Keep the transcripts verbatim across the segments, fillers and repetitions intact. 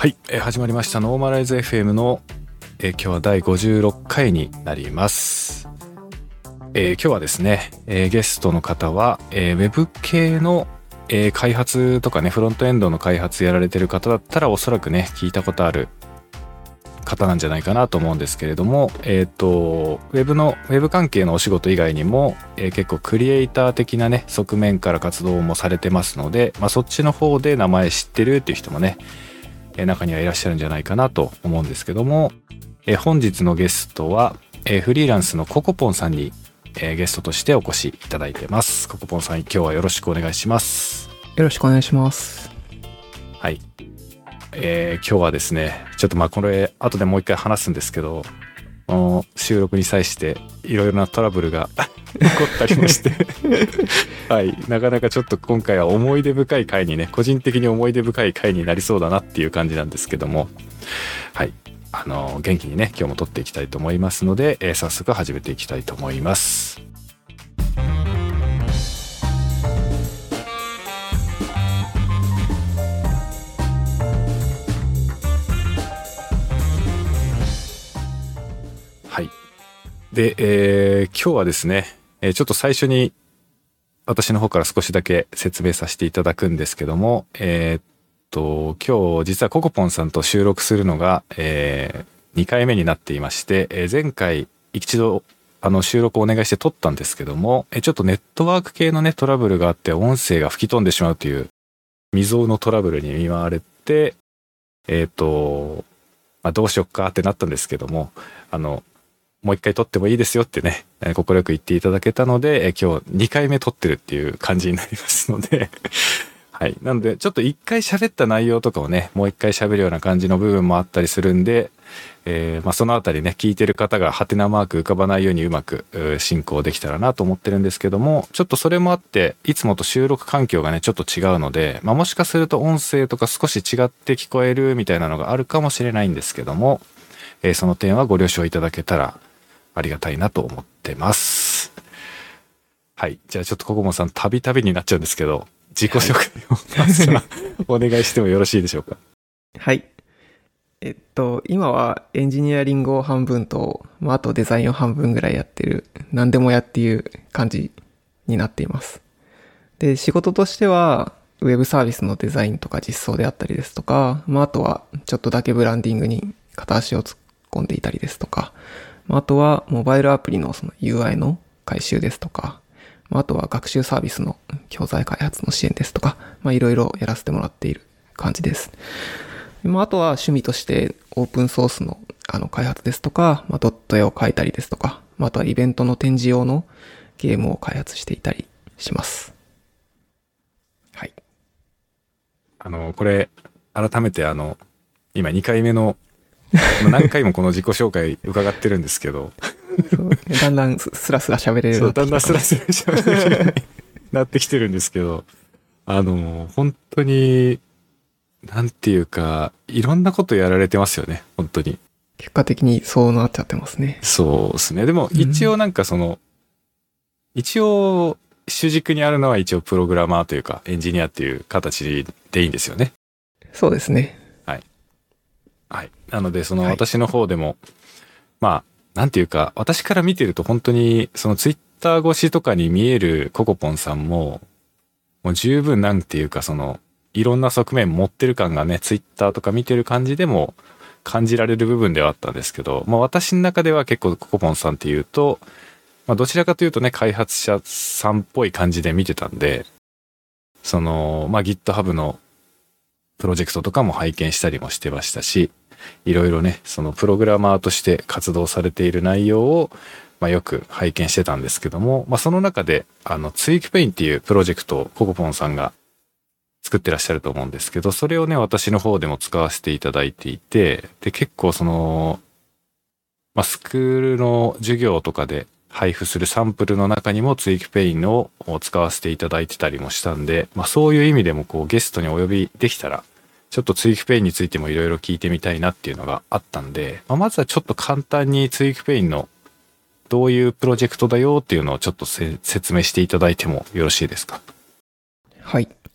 はい、えー、始まりましたノーマライズ エフエム の、えー、今日はだいごじゅうろっかいになります。えー、今日はですね、えー、ゲストの方は、えー、ウェブ系の、えー、開発とかね、フロントエンドの開発やられてる方だったらおそらくね聞いたことある方なんじゃないかなと思うんですけれども、えっとウェブのウェブ関係のお仕事以外にも、えー、結構クリエイター的なね側面から活動もされてますので、まあ、そっちの方で名前知ってるっていう人もね中にはいらっしゃるんじゃないかなと思うんですけども、え本日のゲストは、えフリーランスのココポンさんに、えゲストとしてお越しいただいてます。ココポンさん、今日はよろしくお願いします。 よろしくお願いします。 はい、えー、今日はですね、ちょっとまあこれ後でもう一回話すんですけど、この収録に際していろいろなトラブルが起こったりもしてはい、なかなかちょっと今回は思い出深い回にね、個人的に思い出深い回になりそうだなっていう感じなんですけども、はい、あの元気にね今日も撮っていきたいと思いますので、えー、早速始めていきたいと思います。はい。で、えー、今日はですね、えー、ちょっと最初に私の方から少しだけ説明させていただくんですけども、えー、っと、今日実はココポンさんと収録するのが、えー、にかいめになっていまして、えー、前回一度あの収録をお願いして撮ったんですけども、えー、ちょっとネットワーク系のねトラブルがあって音声が吹き飛んでしまうという未曾有のトラブルに見舞われて、えー、っと、まあ、どうしよっかってなったんですけども、あの、もう一回撮ってもいいですよってね、快く言っていただけたので、え今日にかいめ撮ってるっていう感じになりますので、はい。なので、ちょっと一回喋った内容とかをね、もう一回喋るような感じの部分もあったりするんで、えー、まあそのあたりね、聞いてる方がハテナマーク浮かばないようにうまく進行できたらなと思ってるんですけども、ちょっとそれもあって、いつもと収録環境がね、ちょっと違うので、まあもしかすると音声とか少し違って聞こえるみたいなのがあるかもしれないんですけども、えー、その点はご了承いただけたらありがたいなと思ってます。はい。じゃあちょっとココモンさん、たびたびになっちゃうんですけど、自己紹介をまずはお願いしてもよろしいでしょうか。 はい。えっと、今はエンジニアリングを半分と、まあ、あとデザインを半分ぐらいやってる、何でもやっていう感じになっています。で、仕事としては、ウェブサービスのデザインとか実装であったりですとか、まあ、あとはちょっとだけブランディングに片足を突っ込んでいたりですとか、あとはモバイルアプリのその ユーアイ の改修ですとか、あとは学習サービスの教材開発の支援ですとか、まあいろいろやらせてもらっている感じです。まああとは趣味としてオープンソースのあの開発ですとか、まあドット絵を描いたりですとか、まあ、あとはイベントの展示用のゲームを開発していたりします。はい。 あの、これ、改めてあの、今にかいめの何回もこの自己紹介伺ってるんですけどそうだんだんスラスラ喋れるようになってきた。 そう、だんだんスラスラ喋れるようになってきてるんですけど、あの、本当に、なんていうか、いろんなことやられてますよね、本当に。 結果的にそうなっちゃってますね。 そうですね。でも一応なんかその、うん、一応主軸にあるのは一応プログラマーというかエンジニアっていう形でいいんですよね。 そうですね。 はい。なので、その私の方でも、はい、まあ、なんていうか、私から見てると本当に、そのツイッター越しとかに見えるココポンさんも、もう十分なんていうか、その、いろんな側面持ってる感がね、ツイッターとか見てる感じでも感じられる部分ではあったんですけど、まあ私の中では結構ココポンさんっていうと、まあどちらかというとね、開発者さんっぽい感じで見てたんで、その、まあ GitHub のプロジェクトとかも拝見したりもしてましたし、いろいろね、そのプログラマーとして活動されている内容を、まあ、よく拝見してたんですけども、まあ、その中で、あの、ツイークペインっていうプロジェクトをココポンさんが作ってらっしゃると思うんですけど、それをね、私の方でも使わせていただいていて、で、結構その、まあ、スクールの授業とかで配布するサンプルの中にもツイークペインを使わせていただいてたりもしたんで、まあ、そういう意味でもこうゲストにお呼びできたら、ちょっとツイークペインについてもいろいろ聞いてみたいなっていうのがあったんで、まあ、まずはちょっと簡単にツイークペインのどういうプロジェクトだよっていうのをちょっと説明していただいてもよろしいですか？ はい。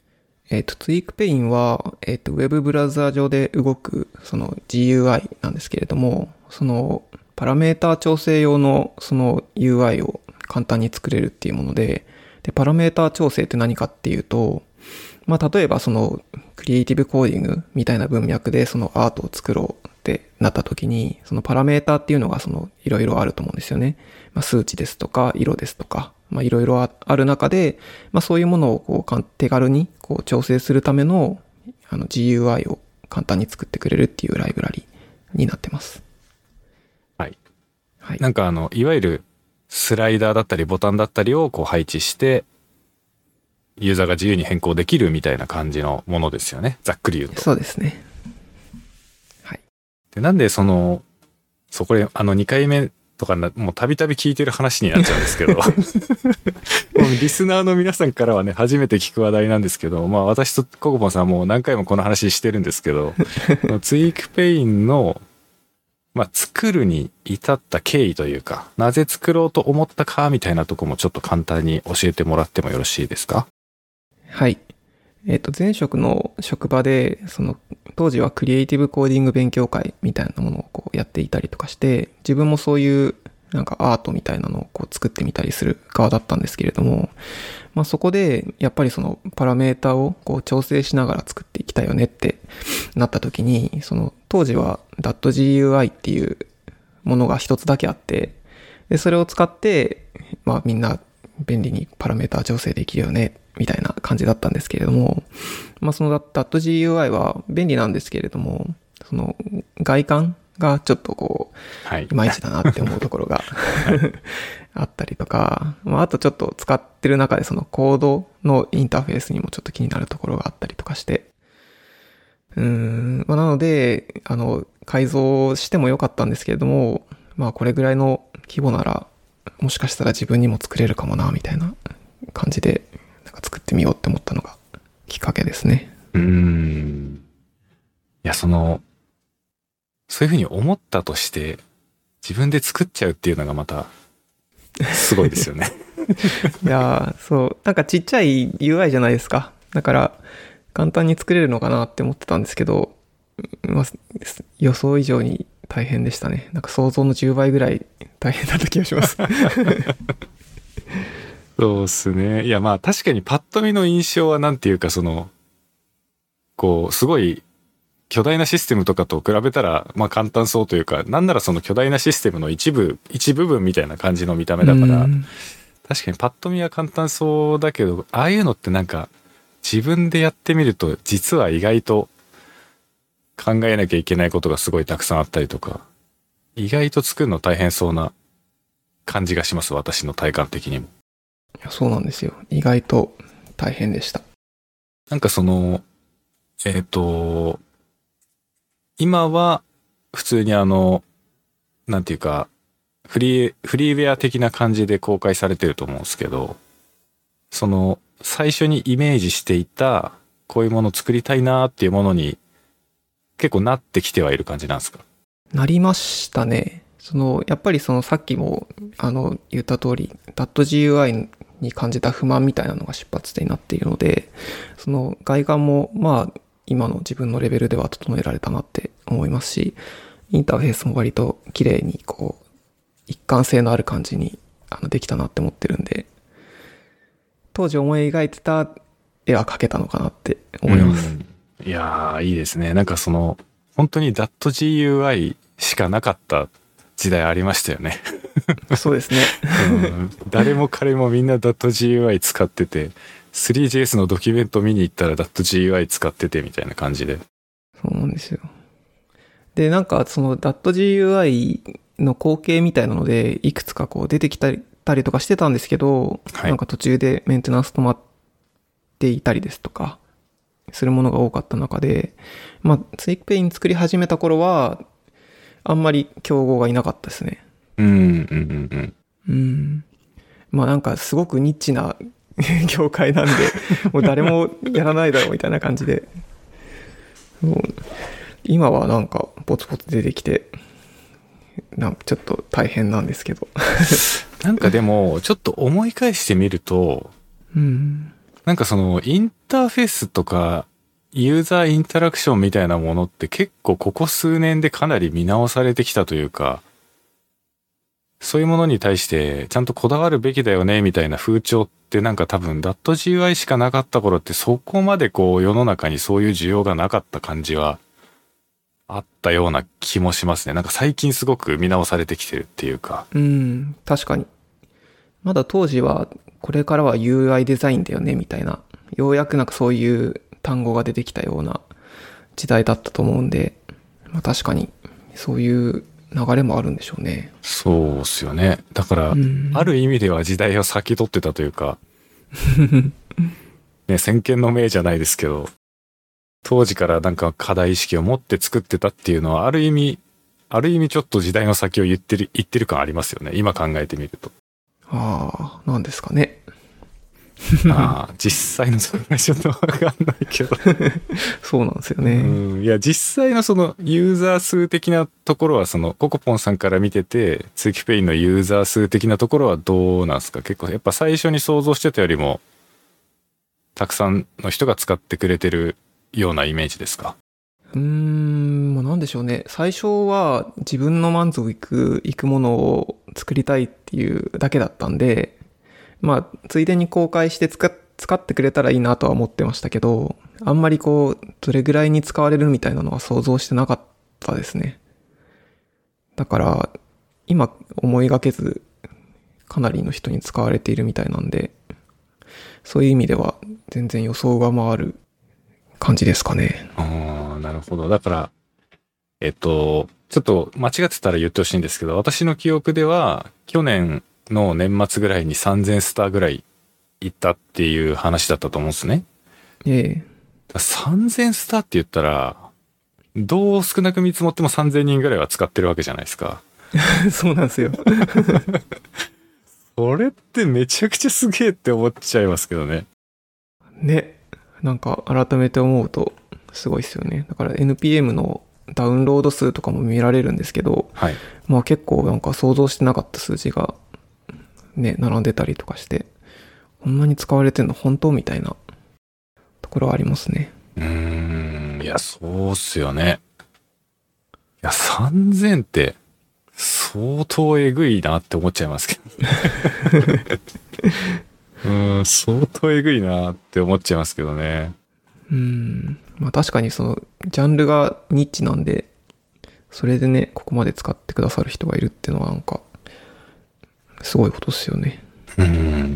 えっ、と、ツイークペインは、えっ、と、ウェブブラウザー上で動く、その ジーユーアイ なんですけれども、その、パラメータ調整用の、その ユーアイ を簡単に作れるっていうもので、で、パラメータ調整って何かっていうと、まあ、例えばその、クリエイティブコーディングみたいな文脈で、そのアートを作ろうってなった時に、そのパラメータっていうのが、その、いろいろあると思うんですよね。まあ、数値ですとか、色ですとか、まあ、いろいろある中で、まあ、そういうものをこう手軽にこう調整するためのあの ジーユーアイ を簡単に作ってくれるっていうライブラリになってます。 はい。 はい。 なんかあの、いわゆるスライダーだったりボタンだったりをこう配置して、ユーザーが自由に変更できるみたいな感じのものですよね。ざっくり言うと。 そうですね。はい。 で、なんでその、そこであのにかいめとかな、もうたびたび聞いてる話になっちゃうんですけど、もうリスナーの皆さんからはね、初めて聞く話題なんですけど、まあ私とココポンさんはもう何回もこの話してるんですけど、ツイークペインの、まあ作るに至った経緯というか、なぜ作ろうと思ったかみたいなとこもちょっと簡単に教えてもらってもよろしいですか？ はい。えっと、前職の職場で、その、当時はクリエイティブコーディング勉強会みたいなものをこうやっていたりとかして、自分もそういうなんかアートみたいなのをこう作ってみたりする側だったんですけれども、まあそこでやっぱりそのパラメータをこう調整しながら作っていきたいよねってなった時に、その当時は ダットジーユーアイ っていうものが一つだけあって、で、それを使って、まあみんな便利にパラメータ調整できるよねみたいな感じだったんですけれども、まあその ダットジーユーアイ は便利なんですけれども、その外観がちょっとこう、はい、いまいちだなって思うところがあったりとか、まああとちょっと使ってる中でそのコードのインターフェースにもちょっと気になるところがあったりとかして、うーん、まあなので、あの、改造してもよかったんですけれども、まあこれぐらいの規模なら、もしかしたら自分にも作れるかもな、みたいな感じで、なんか作ってみようって思ったのがきっかけですね。 うーん。いや、その、そういうふうに思ったとして、自分で作っちゃうっていうのがまた、すごいですよね。 いやー、そう、なんかちっちゃい ユーアイ じゃないですか。だから、簡単に作れるのかなって思ってたんですけど、まあ、予想以上に大変でしたね。なんか想像のじゅうばいぐらい大変だった気がします。 そうっすね。いや、まあ確かにパッと見の印象はなんていうかその、こう、すごい巨大なシステムとかと比べたら、まあ簡単そうというか、なんならその巨大なシステムの一部、一部分みたいな感じの見た目だから、確かにパッと見は簡単そうだけど、ああいうのってなんか自分でやってみると実は意外と考えなきゃいけないことがすごいたくさんあったりとか、意外と作るの大変そうな感じがします、私の体感的にも。 いや、そうなんですよ。意外と大変でした。 なんかその、えっと、今は普通にあの、なんていうか、フリー、フリーウェア的な感じで公開されてると思うんですけど、その、最初にイメージしていた、こういうものを作りたいなーっていうものに結構なってきてはいる感じなんですか？ なりましたね。その、やっぱりそのさっきも、あの、言った通り、ダットジーユーアイ に感じた不満みたいなのが出発点になっているので、その外観も、まあ、今の自分のレベルでは整えられたなって思いますし、インターフェースも割と綺麗に、こう、一貫性のある感じにあのできたなって思ってるんで、当時思い描いてた絵は描けたのかなって思います。 うん、いやー、いいですね。なんかその、本当に ダットジーユーアイ しかなかった時代ありましたよね。 そうですね、 うん。誰も彼もみんな ダットジーユーアイ 使ってて、スリージェイエス のドキュメント見に行ったら ダットジーユーアイ 使っててみたいな感じで。 そうなんですよ。で、なんかその ダットジーユーアイ の後継みたいなので、いくつかこう出てきたり、たりとかしてたんですけど、はい、なんか途中でメンテナンス止まっていたりですとか、するものが多かった中で、まあ、ツイクペイン作り始めた頃は、あんまり競合がいなかったですね。 うん、うん、うん、 うん。まあなんかすごくニッチな業界なんで、もう誰もやらないだろうみたいな感じで、もう今はなんかポツポツ出てきて、なんかちょっと大変なんですけど。 なんかでも、ちょっと思い返してみると、 うん、 なんかそのインターフェースとかユーザーインタラクションみたいなものって結構ここ数年でかなり見直されてきたというか、そういうものに対してちゃんとこだわるべきだよねみたいな風潮ってなんか多分 ダットジーユーアイ しかなかった頃ってそこまでこう世の中にそういう需要がなかった感じはあったような気もしますね。なんか最近すごく見直されてきてるっていうか。 うん、確かに。まだ当時はこれからは ユーアイ デザインだよねみたいな、ようやくなんかそういう単語が出てきたような時代だったと思うんで、まあ、確かにそういう流れもあるんでしょうね。 そうっすよね。だから、うん、ある意味では時代を先取ってたというか、ね、先見の明じゃないですけど、当時からなんか課題意識を持って作ってたっていうのは、ある意味、ある意味ちょっと時代の先を言ってる、言ってる感ありますよね。今考えてみると。 ああ、なんですかね。 ああ、実際のそれはちょっとわかんないけど。 そうなんですよね。 うん、いや、実際のそのユーザー数的なところは、そのココポンさんから見てて、通期ペインのユーザー数的なところはどうなんですか？結構やっぱ最初に想像してたよりも、たくさんの人が使ってくれてるようなイメージですか？ うーん、まあ、なんでしょうね。最初は自分の満足いく、いくものを作りたいっていうだけだったんで、まあ、ついでに公開して使っ、使ってくれたらいいなとは思ってましたけど、あんまりこう、どれぐらいに使われるみたいなのは想像してなかったですね。だから、今思いがけず、かなりの人に使われているみたいなんで、そういう意味では全然予想を上回る感じですかね。 ああ、なるほど。だから、えっと、ちょっと間違ってたら言ってほしいんですけど、私の記憶では、去年の年末ぐらいにさんぜんスターぐらい行ったっていう話だったと思うんですね。 ええ。 さんぜんスターって言ったら、どう少なく見積もってもさんぜんにんぐらいは使ってるわけじゃないですか。 そうなんですよ。 それってめちゃくちゃすげえって思っちゃいますけどね。 ね。なんか改めて思うとすごいですよね。だから エヌピーエム のダウンロード数とかも見られるんですけど、 はい、 まあ結構なんか想像してなかった数字がね、並んでたりとかして、こんなに使われてんの本当みたいなところはありますね。 うーん、いや、そうっすよね。いや、さんぜんって相当えぐいなって思っちゃいますけど。うん、相当えぐいなって思っちゃいますけどね。 うん、まあ確かにそのジャンルがニッチなんで、それでね、ここまで使ってくださる人がいるっていうのはなんか、すごいことですよね。 うん、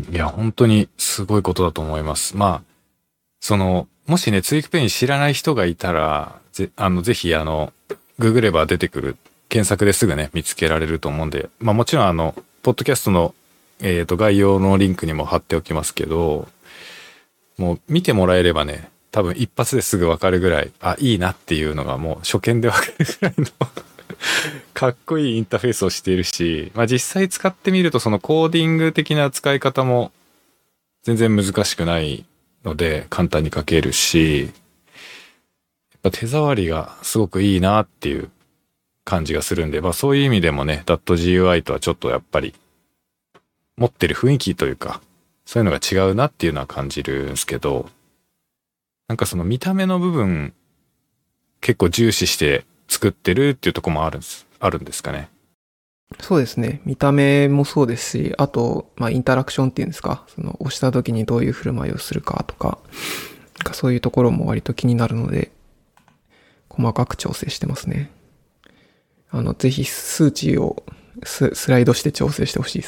いや、本当にすごいことだと思います。まあ、その、もしね、ツイクペイン知らない人がいたら、ぜ、あの、ぜひ、あの、ググれば出てくる、検索ですぐね、見つけられると思うんで、まあもちろんあの、ポッドキャストの、えっと、概要のリンクにも貼っておきますけど、もう見てもらえればね、多分一発ですぐわかるぐらい、あ、いいなっていうのがもう初見でわかるぐらいのかっこいいインターフェースをしているし、まあ実際使ってみるとそのコーディング的な使い方も全然難しくないので簡単に書けるし、やっぱ手触りがすごくいいなっていう感じがするんで、まあそういう意味でもね、ダットジーユーアイ とはちょっとやっぱり持ってる雰囲気というか、そういうのが違うなっていうのは感じるんですけど、なんかその見た目の部分結構重視して作ってるっていうところもあるんです、あるんですかね。 そうですね。見た目もそうですし、あと、まあインタラクションっていうんですか、その押した時にどういう振る舞いをするかとか、なんかそういうところも割と気になるので、細かく調整してますね。あの、ぜひ数値をス、スライドして調整してほしいです。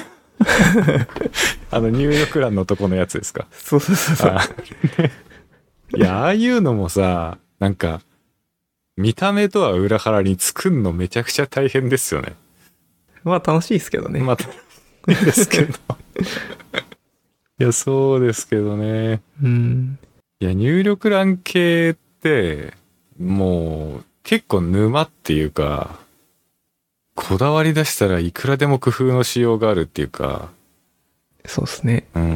あの入力欄のとこのやつですか？ そうそうそうそう。 いや、ああいうのもさ、なんか、見た目とは裏腹に作るのめちゃくちゃ大変ですよね。 まあ楽しいですけどね。 まあ楽しいですけど。いや、そうですけどね。 うん。 いや、入力欄系って、もう、結構沼っていうか、こだわり出したらいくらでも工夫のしようがあるっていうか。 そうですね。 うん。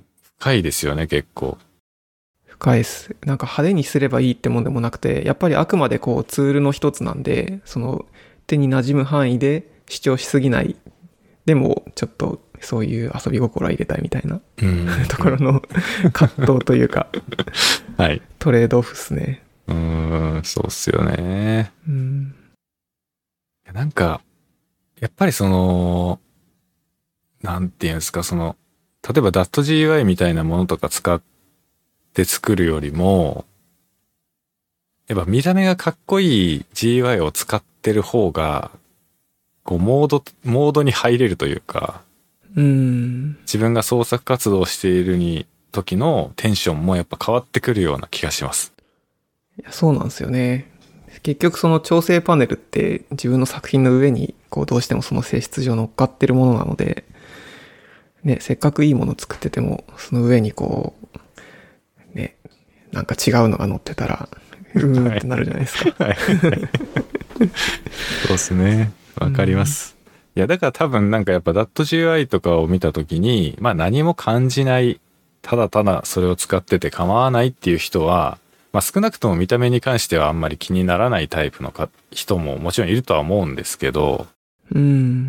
深いですよね、結構。 深いです。なんか派手にすればいいってもんでもなくて、やっぱりあくまでこうツールの一つなんで、その手に馴染む範囲で主張しすぎない。でもちょっとそういう遊び心は入れたいみたいなうん。 ところの葛藤というか、 はい。 トレードオフっすね。 うーん、そうっすよね。 うん。 なんか、やっぱりその、なんていうんですか、その、例えば ダットジーユーアイ みたいなものとか使って作るよりも、やっぱ見た目がかっこいい ジーユーアイ を使ってる方が、こう、モード、モードに入れるというか、 うん。 自分が創作活動をしているに、時のテンションもやっぱ変わってくるような気がします。 いや、そうなんですよね。結局その調整パネルって自分の作品の上にこうどうしてもその性質上乗っかってるものなので、ね、せっかくいいもの作ってても、その上にこう、ね、なんか違うのが乗ってたら、うーんってなるじゃないですか。 はい。そうですね。わかります。いや、だから多分なんかやっぱ ダットジーユーアイ とかを見たときに、まあ何も感じない、ただただそれを使ってて構わないっていう人は、まあ少なくとも見た目に関してはあんまり気にならないタイプのか人ももちろんいるとは思うんですけど、 うん。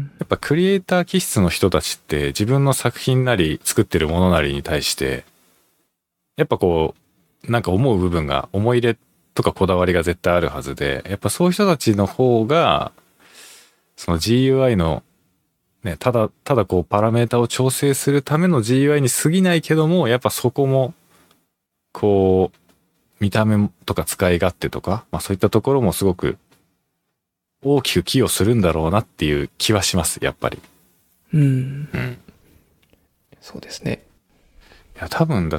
やっぱクリエイター気質の人たちって自分の作品なり作ってるものなりに対して、やっぱこう、なんか思う部分が思い入れとかこだわりが絶対あるはずで、やっぱそういう人たちの方が、その ジーユーアイ のね、ただ、ただこうパラメータを調整するための ジーユーアイ に過ぎないけども、やっぱそこも、こう、見た目とか使い勝手とか、まあそういったところもすごく大きく寄与するんだろうなっていう気はします、やっぱり。 うん。 うん。 そうですね。 いや、多分だって、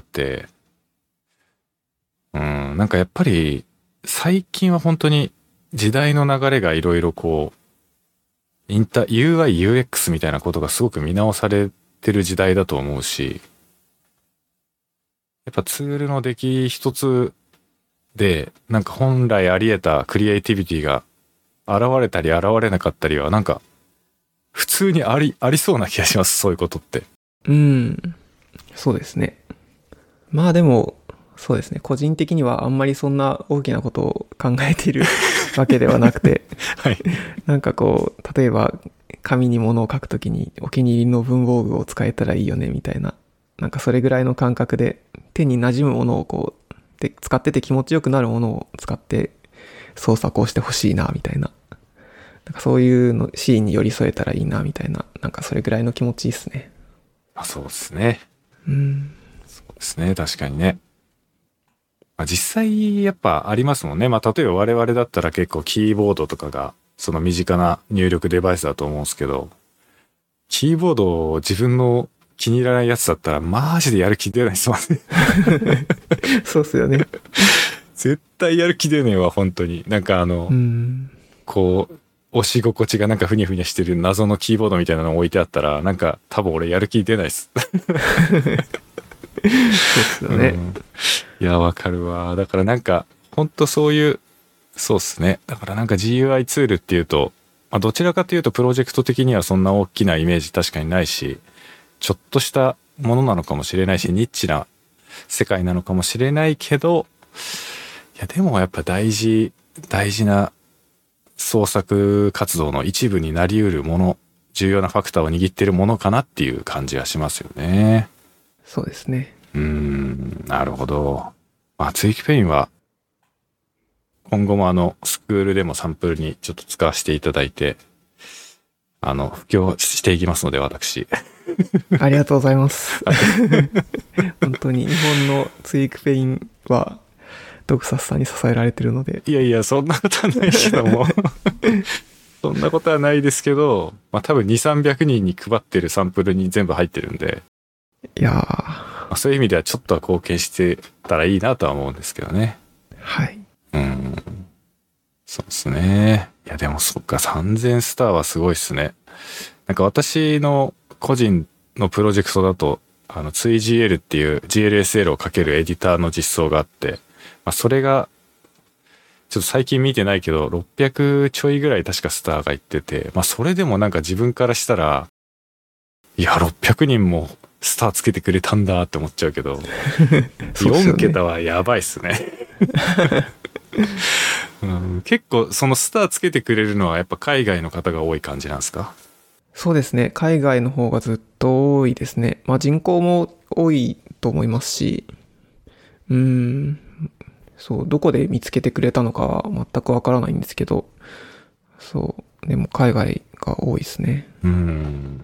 うん、なんかやっぱり、最近は本当に時代の流れがいろいろこう、インター、ユーアイ、ユーエックス みたいなことがすごく見直されてる時代だと思うし、やっぱツールの出来一つで、なんか本来あり得たクリエイティビティが現れたり現れなかったりは、なんか普通にあり、ありそうな気がします、そういうことって。 うん。そうですね。まあでも、そうですね。個人的にはあんまりそんな大きなことを考えているわけではなくて、 はい。 なんかこう、例えば紙に物を書くときにお気に入りの文房具を使えたらいいよねみたいな、なんかそれぐらいの感覚で手に馴染むものをこう、で使ってて気持ちよくなるものを使って創作をしてほしいなみたいな。なんかそういうのシーンに寄り添えたらいいなみたいな、なんかそれぐらいの気持ちいいっすね。 あ、そうですね。 うん。 そうですね。確かにね。まあ、実際やっぱありますもんね。まあ例えば我々だったら結構キーボードとかがその身近な入力デバイスだと思うんですけど、キーボードを自分の気に入らないやつだったらマジでやる気出ないですもんね。 そうっすよね。 絶対やる気出ねえわ、本当に。なんかあの、 うん。 こう、押し心地がなんかふにゃふにゃしてる謎のキーボードみたいなの置いてあったら、なんか多分俺やる気出ないっす。 そうっすよね。 うん、いや、わかるわ。だからなんか、ほんとそういう、そうっすね。だからなんか ジーユーアイ ツールっていうと、まあ、どちらかというとプロジェクト的にはそんな大きなイメージ確かにないし、ちょっとしたものなのかもしれないし、ニッチな世界なのかもしれないけど、いや、でもやっぱ大事、大事な創作活動の一部になり得るもの、重要なファクターを握っているものかなっていう感じがしますよね。 そうですね。 うーん、なるほど。まあ、ツイキペインは、今後もあの、スクールでもサンプルにちょっと使わせていただいて、あの、布教していきますので、私。 ありがとうございます。本当に日本のツイクペインは、ドクサスさんに支えられてるので。 いやいや、そんなことはないけども。そんなことはないですけど、まあ多分にせんさんびゃくにんに配ってるサンプルに全部入ってるんで。 いやー。 まあ、そういう意味ではちょっとは貢献してたらいいなとは思うんですけどね。 はい。 うん。そうですね。いやでもそっか、さんぜんスターはすごいっすね。なんか私の個人のプロジェクトだと、あの、ツイジーエル っていう ジーエルエスエル をかけるエディターの実装があって、まあそれが、ちょっと最近見てないけど、ろっぴゃくちょいぐらい確かスターがいってて、まあそれでもなんか自分からしたら、いや、ろっぴゃくにんもスターつけてくれたんだって思っちゃうけど、 そうですよね、 よん桁はやばいっすね。うん、結構そのスターつけてくれるのはやっぱ海外の方が多い感じなんですか？ そうですね。海外の方がずっと白いですね。まあ人口も多いと思いますし、うーん、そう、どこで見つけてくれたのかは全くわからないんですけど、そう、でも海外が多いですね。 うん。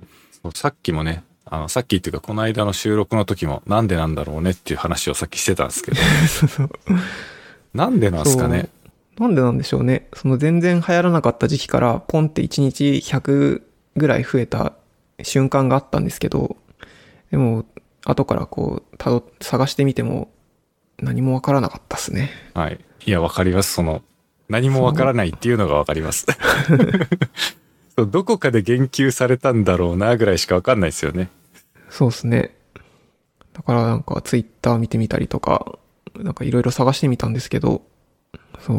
そうさっきもね、あの、さっきっていうかこの間の収録の時もなんでなんだろうねっていう話をさっきしてたんですけど、 そうそう。 なんでなんですかね。 なんでなんでしょうね。その全然流行らなかった時期からポンっていちにちひゃくぐらい増えた瞬間があったんですけど、でも後からこうたど探してみても何もわからなかったですね。 はい。いや、わかります。その、何もわからないっていうのがわかります。そうどこかで言及されたんだろうなぐらいしかわかんないですよね。 そうですね。だからなんかツイッター見てみたりとか、なんかいろいろ探してみたんですけど、そう、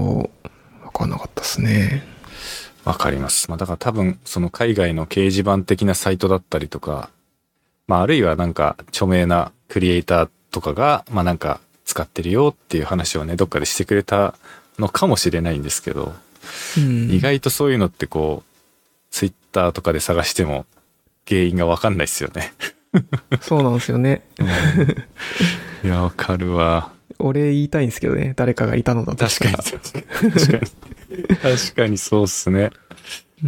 わかんなかったですね。 わかります。まあだから多分その海外の掲示板的なサイトだったりとか、まああるいはなんか著名なクリエイターとかが、まあなんか使ってるよっていう話をね、どっかでしてくれたのかもしれないんですけど、 うん、 意外とそういうのってこう、ツイッターとかで探しても原因がわかんないですよね。 そうなんですよね。 いや、わかるわ。 俺言いたいんですけどね。誰かがいたのだとし確たからに、確かに。確かにそうっすね。 うん。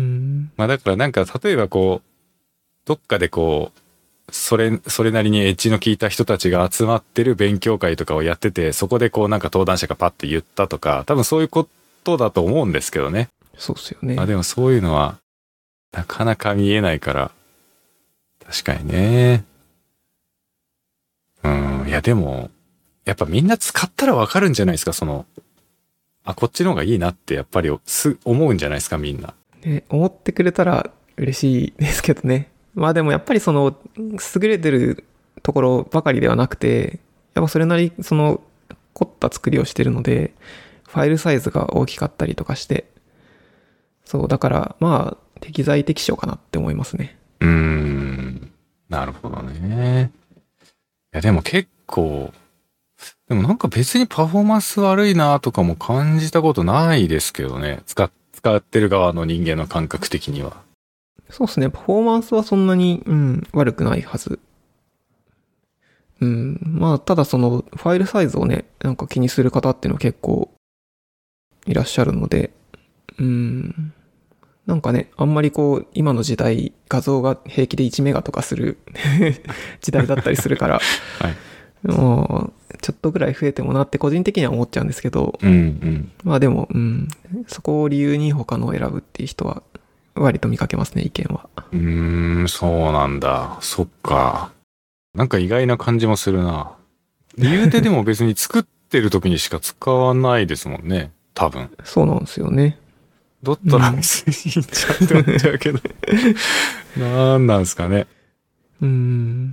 まあだからなんか例えばこう、どっかでこう、それ、それなりにエッジの効いた人たちが集まってる勉強会とかをやってて、そこでこうなんか登壇者がパッて言ったとか、多分そういうことだと思うんですけどね。 そうっすよね。 あ、でもそういうのは、なかなか見えないから、確かにね。うん、いやでも、やっぱみんな使ったらわかるんじゃないですか、その、あ、こっちの方がいいなってやっぱりす思うんじゃないですか、みんな。 ね、思ってくれたら嬉しいですけどね。まあでもやっぱりその、優れてるところばかりではなくて、やっぱそれなりその、凝った作りをしてるので、ファイルサイズが大きかったりとかして、そう、だからまあ、適材適所かなって思いますね。 うーん、なるほどね。いやでも結構、でもなんか別にパフォーマンス悪いなとかも感じたことないですけどね。使っ、使ってる側の人間の感覚的には。 そうですね。パフォーマンスはそんなに、うん、悪くないはず。うん。まあ、ただその、ファイルサイズをね、なんか気にする方っていうのは結構いらっしゃるので、うん。なんかね、あんまりこう、今の時代、画像が平気でいちメガとかする時代だったりするから、 はい。 もう、ちょっとぐらい増えてもなって個人的には思っちゃうんですけど、 うんうん。 まあでも、うん、そこを理由に他のを選ぶっていう人は、割と見かけますね、意見は。 うーん、そうなんだ。そっか。なんか意外な感じもするな。理由ででも別に作ってる時にしか使わないですもんね。多分。 そうなんですよね。 だったら別にいいんちゃうって思っちゃうけど。なんなんですかね。 うん。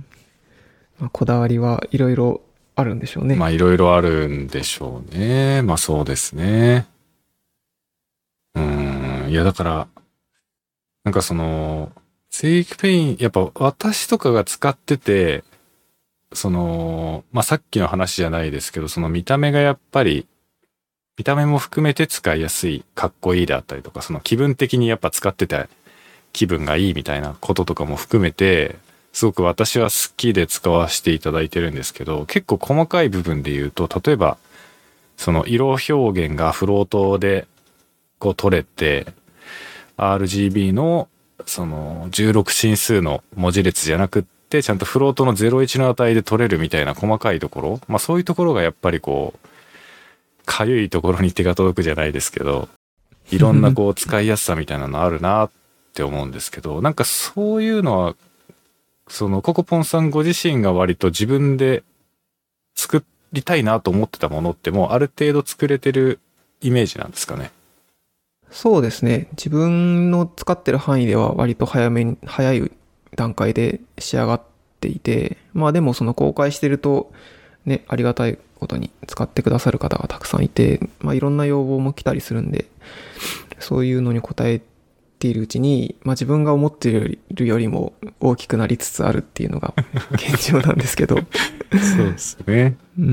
まあ、こだわりはいろいろあるんでしょうね。 まあいろいろあるんでしょうね。まあそうですね。うーん。いやだから、なんかその、セイクペイン、やっぱ私とかが使ってて、その、まあさっきの話じゃないですけど、その見た目がやっぱり、見た目も含めて使いやすい、かっこいいだったりとか、その気分的にやっぱ使ってて気分がいいみたいなこととかも含めて、すごく私は好きで使わせていただいてるんですけど、結構細かい部分で言うと、例えば、その色表現がフロートでこう取れて、アールジービー のそのじゅうろく進数の文字列じゃなくって、ちゃんとフロートのゼロいちの値で取れるみたいな細かいところ、まあそういうところがやっぱりこう、かゆいところに手が届くじゃないですけど、いろんなこう使いやすさみたいなのあるなって思うんですけど、なんかそういうのは、そのココポンさんご自身が割と自分で作りたいなと思ってたものってもうある程度作れてるイメージなんですかね。 そうですね。自分の使ってる範囲では割と早めに、早い段階で仕上がっていて、まあでもその公開してると、ね、ありがたいことに使ってくださる方がたくさんいて、まあいろんな要望も来たりするんで、そういうのに応えているうちに、まあ自分が思っているよりも大きくなりつつあるっていうのが現状なんですけど。 そうですね。 うん。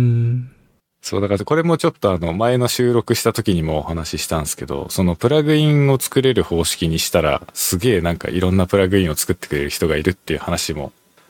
そう、だからこれもちょっとあの前の収録した時にもお話ししたんですけど、そのプラグインを作れる方式にしたら、すげえなんかいろんなプラグインを作ってくれる人がいるっていう話も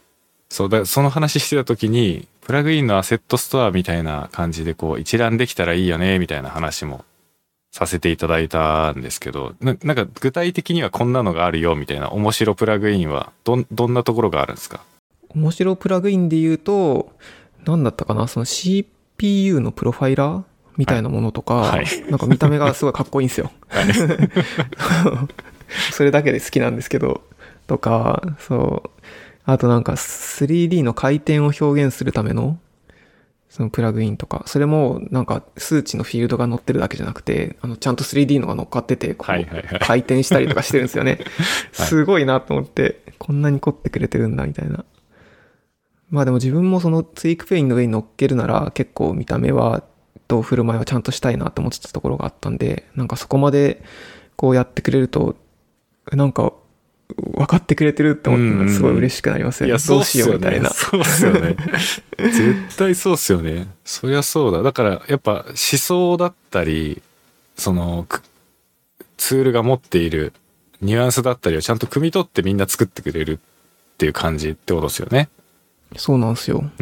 そうだ、その話してた時に、プラグインのアセットストアみたいな感じでこう一覧できたらいいよね、みたいな話もさせていただいたんですけど、な、なんか具体的にはこんなのがあるよ、みたいな面白プラグインはどん、どんなところがあるんですか？ 面白プラグインで言うと、何だったかな、その シーピーユー のプロファイラーみたいなものとか、 はいはい、 なんか見た目がすごいかっこいいんですよ。はい、それだけで好きなんですけど、とか、そう。あとなんか スリーディー の回転を表現するためのそのプラグインとか、それもなんか数値のフィールドが載ってるだけじゃなくて、あのちゃんと スリーディー のが乗っかってて、こう回転したりとかしてるんですよね。すごいなと思って、こんなに凝ってくれてるんだみたいな。まあでも自分もそのツイークペインの上に乗っけるなら結構見た目はと振る舞いはちゃんとしたいなと思ってたところがあったんで、なんかそこまでこうやってくれると、なんか分かってくれてるって思って、すごい嬉しくなりますよね。 いや、 どうしようみたいな。 そうっすよね。絶対そうっすよね。そりゃそうだ。だからやっぱ思想だったり、そのツールが持っているニュアンスだったりをちゃんと汲み取ってみんな作ってくれるっていう感じってことですよね。 そうなんですよ。 うん。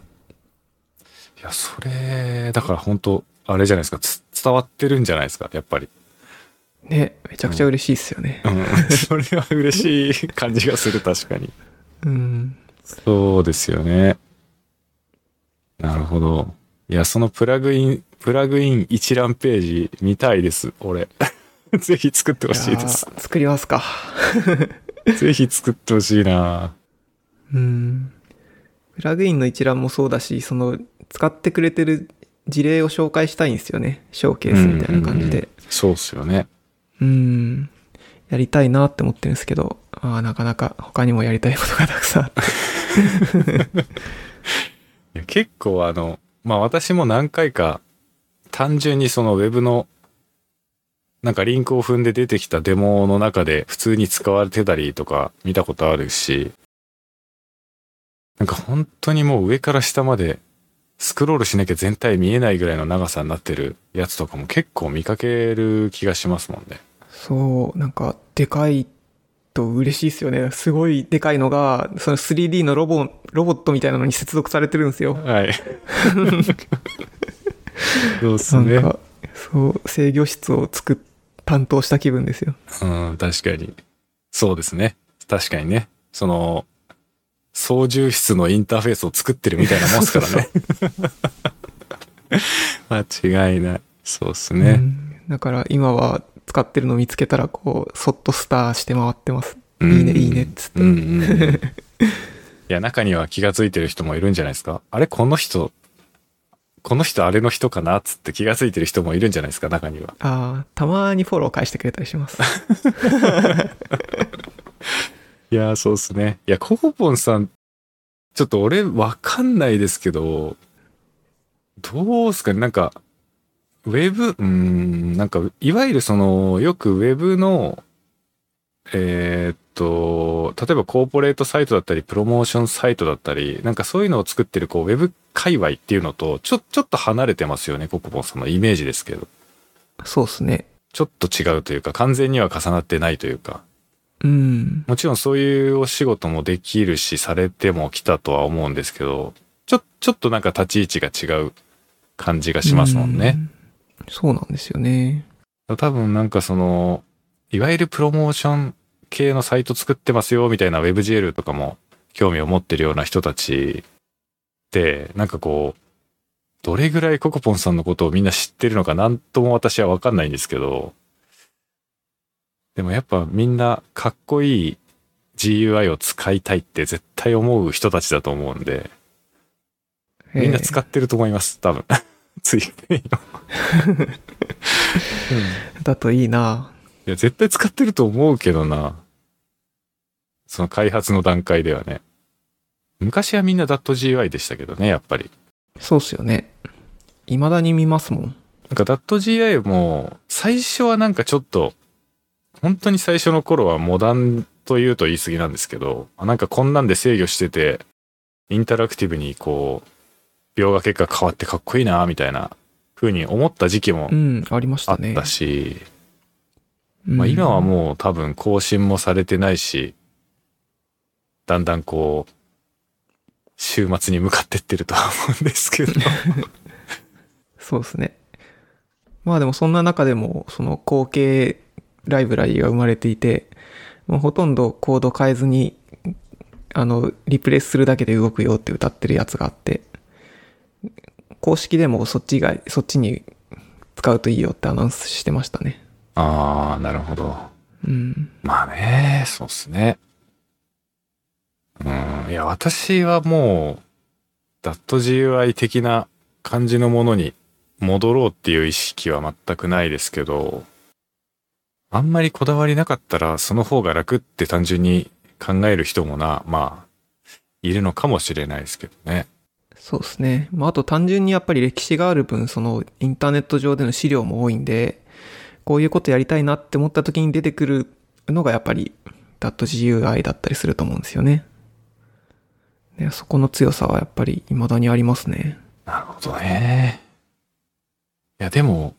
いや、それ、だから本当あれじゃないですか。つ伝わってるんじゃないですか、やっぱり。 ね、めちゃくちゃ嬉しいっすよね。 うん。うん、それは嬉しい感じがする、確かに。 うん。 そうですよね。なるほど。いや、そのプラグイン、プラグイン一覧ページ見たいです、俺。ぜひ作ってほしいです。 作りますか。 ぜひ作ってほしいな。 うん。プラグインの一覧もそうだし、その使ってくれてる事例を紹介したいんですよね。ショーケースみたいな感じで。うんうんうん、 そうっすよね。 うん。やりたいなって思ってるんですけど、ああ、なかなか他にもやりたいことがたくさんあって。 いや結構あの、まあ私も何回か単純にそのウェブのなんかリンクを踏んで出てきたデモの中で普通に使われてたりとか見たことあるし、なんか本当にもう上から下までスクロールしなきゃ全体見えないぐらいの長さになってるやつとかも結構見かける気がしますもんね。 そう、なんかでかいと嬉しいですよね。すごいでかいのが、その スリーディー のロボ、ロボットみたいなのに接続されてるんですよ。 はい。そうっすね。 なんか、そう、制御室を作っ、担当した気分ですよ。 うん、確かに。そうですね。確かにね。その、操縦室のインターフェースを作ってるみたいなもんですからね。間違いない。そうっすね、うん。 だから今は使ってるの見つけたら、こう、そっとスターして回ってます。いいね、いいね、っつって。うんうんうん、いや、中には気がついてる人もいるんじゃないですか。あれ、この人、この人あれの人かなっつって気がついてる人もいるんじゃないですか、中には。 ああ、たまにフォロー返してくれたりします。 いやー、そうっすね。いや、ココポンさん、ちょっと俺わかんないですけど、どうすかね、なんか、ウェブ、うーん、なんか、いわゆるその、よくウェブの、えー、っと、例えばコーポレートサイトだったり、プロモーションサイトだったり、なんかそういうのを作ってる、こう、ウェブ界隈っていうのと、ちょ、ちょっと離れてますよね、ココポンさんのイメージですけど。 そうですね。 ちょっと違うというか、完全には重なってないというか。 うん。 もちろんそういうお仕事もできるし、されてもきたとは思うんですけど、ちょ、ちょっとなんか立ち位置が違う感じがしますもんね。 うん、そうなんですよね。 多分なんかその、いわゆるプロモーション系のサイト作ってますよみたいな WebGL とかも興味を持ってるような人たちって、なんかこう、どれぐらいココポンさんのことをみんな知ってるのかなんとも私はわかんないんですけど、でもやっぱみんなかっこいい ジーユーアイ を使いたいって絶対思う人たちだと思うんで、みんな使ってると思います、多分。ついでだといいな。 いや、絶対使ってると思うけどな。その開発の段階ではね。昔はみんな ダットジーユーアイ でしたけどね、やっぱり。 そうっすよね。未だに見ますもん。 なんか ダットジーユーアイ も、最初はなんかちょっと、本当に最初の頃はモダンと言うと言い過ぎなんですけど、なんかこんなんで制御してて、インタラクティブにこう、描画結果変わってかっこいいな、みたいな風に思った時期もありましたね。あったし、まあ今はもう多分更新もされてないし、だんだんこう、 週末に向かってってるとは思うんですけど。 そうですね。まあでもそんな中でも、その後継ライブラリが生まれていて、もうほとんどコード変えずに、あの、リプレイスするだけで動くよって歌ってるやつがあって、公式でもそっちが、そっちに使うといいよってアナウンスしてましたね。 ああ、なるほど。 うん。 まあね、そうっすね。うん、いや、私はもう、ダット ジーユーアイ 的な感じのものに戻ろうっていう意識は全くないですけど、あんまりこだわりなかったらその方が楽って単純に考える人もな、まあ、いるのかもしれないですけどね。 そうですね。まああと単純にやっぱり歴史がある分、そのインターネット上での資料も多いんで、こういうことやりたいなって思った時に出てくるのがやっぱり ダット ジーユーアイ だったりすると思うんですよね。でそこの強さはやっぱり未だにありますね。 なるほどね。いや、でも、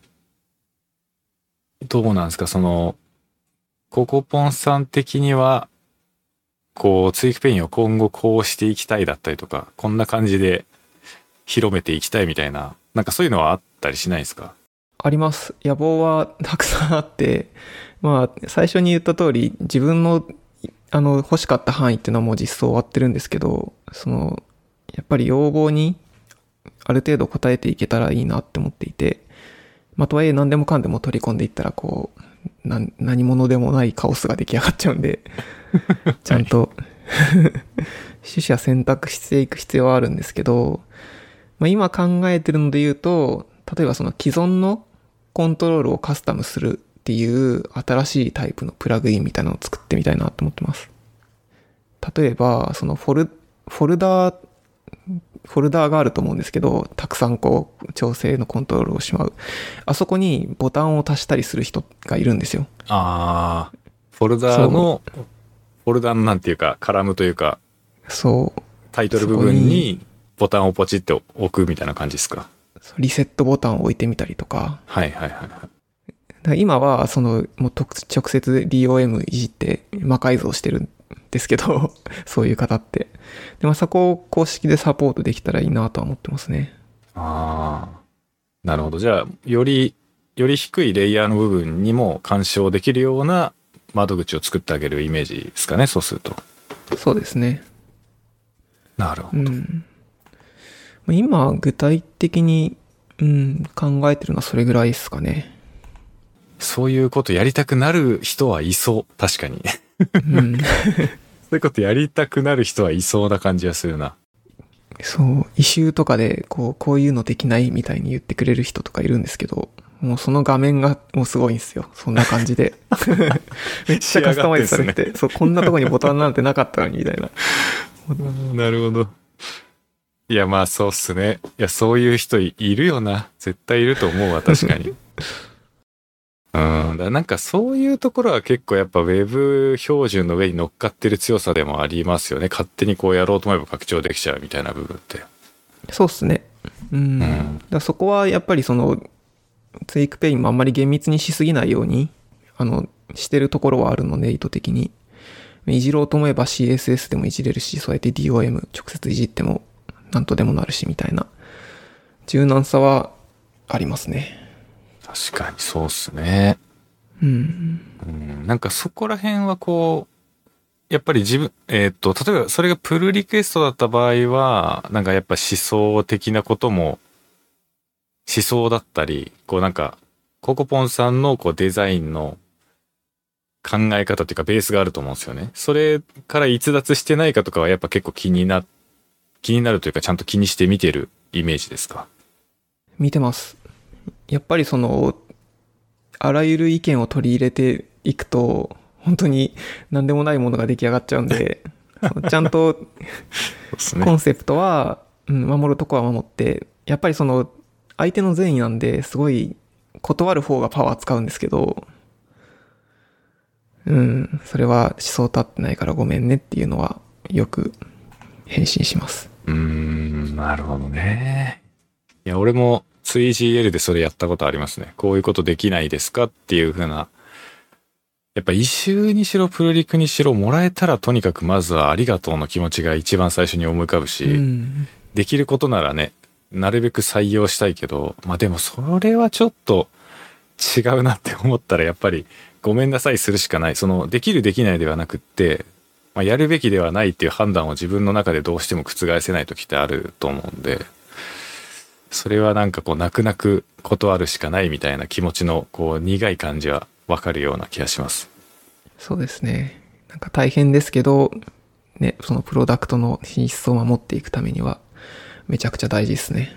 どうなんですか、その、ココポンさん的には、こう、ツイークペインを今後こうしていきたいだったりとか、こんな感じで広めていきたいみたいな、なんかそういうのはあったりしないですか？ あります。野望はたくさんあって、まあ、最初に言った通り、自分の、あの、欲しかった範囲っていうのはもう実装終わってるんですけど、その、やっぱり要望にある程度応えていけたらいいなって思っていて、まあ、とはいえ何でもかんでも取り込んでいったら、こう、な何者でもないカオスが出来上がっちゃうんで、ちゃんと取捨選択していく必要はあるんですけど、まあ、今考えてるので言うと、例えばその既存のコントロールをカスタムするっていう新しいタイプのプラグインみたいなのを作ってみたいなと思ってます。例えば、そのフォル、フォルダー、フォルダーがあると思うんですけど、たくさんこう調整のコントロールをしまう。あそこにボタンを足したりする人がいるんですよ。 ああ、フォルダーの、フォルダーのなんていうか、カラムというか、 そう。 タイトル部分にボタンをポチって置くみたいな感じですか？ リセットボタンを置いてみたりとか。 はいはいはいはい。 だから今は、その、もう直接 ディーオーエム いじって魔改造してるんですけど、そういう方って。でもそこを公式でサポートできたらいいなとは思ってますね。 ああ、なるほど。じゃあ、より、より低いレイヤーの部分にも干渉できるような窓口を作ってあげるイメージですかね、そうすると。 そうですね。 なるほど。 うん、今、具体的に、うん、考えてるのはそれぐらいですかね。 そういうことやりたくなる人はいそう。確かに。 うん、 そういうことやりたくなる人はいそうな感じがするな。 そう、イシューとかで、こう、こういうのできないみたいに言ってくれる人とかいるんですけど、もうその画面がもうすごいんですよ。そんな感じで。めっちゃカスタマイズされてて、そう、こんなとこにボタンなんてなかったのに、みたいな。 なるほど。いや、まあそうっすね。いや、そういう人いるよな。絶対いると思うわ、確かに。うん。だなんかそういうところは結構やっぱ Web 標準の上に乗っかってる強さでもありますよね。勝手にこうやろうと思えば拡張できちゃうみたいな部分って。 そうっすね。うん。うん、だからそこはやっぱりその、ツイークペインもあんまり厳密にしすぎないように、あの、してるところはあるので、意図的に。いじろうと思えば シーエスエス でもいじれるし、そうやって ディーオーエム 直接いじってもなんとでもなるし、みたいな柔軟さはありますね。 確かにそうっすね。 うん。 うん、なんかそこら辺はこう、やっぱり自分、えーっと、例えばそれがプルリクエストだった場合は、なんかやっぱ思想的なことも、思想だったり、こうなんか、ココポンさんのこうデザインの考え方というかベースがあると思うんですよね。それから逸脱してないかとかはやっぱ結構気にな、気になるというかちゃんと気にして見てるイメージですか？ 見てます。やっぱりその、あらゆる意見を取り入れていくと、本当に何でもないものが出来上がっちゃうんで、ちゃんとコンセプトは、うん、守るとこは守って、やっぱりその、相手の善意なんで、すごい断る方がパワー使うんですけど、うん、それは思想立ってないからごめんねっていうのはよく返信します。 うーん、なるほどね。いや、俺も ツーイージーエル でそれやったことありますね。こういうことできないですかっていう風な。 やっぱ異臭にしろプルリクにしろもらえたらとにかくまずはありがとうの気持ちが一番最初に思い浮かぶし、うん、できることならね、なるべく採用したいけど、まあでもそれはちょっと違うなって思ったらやっぱりごめんなさいするしかない。そのできるできないではなくって、まあ、やるべきではないっていう判断を自分の中でどうしても覆せない時ってあると思うんで、それはなんかこう泣く泣く断るしかないみたいな気持ちのこう苦い感じはわかるような気がします。 そうですね。なんか大変ですけど、ね、そのプロダクトの品質を守っていくためにはめちゃくちゃ大事ですね。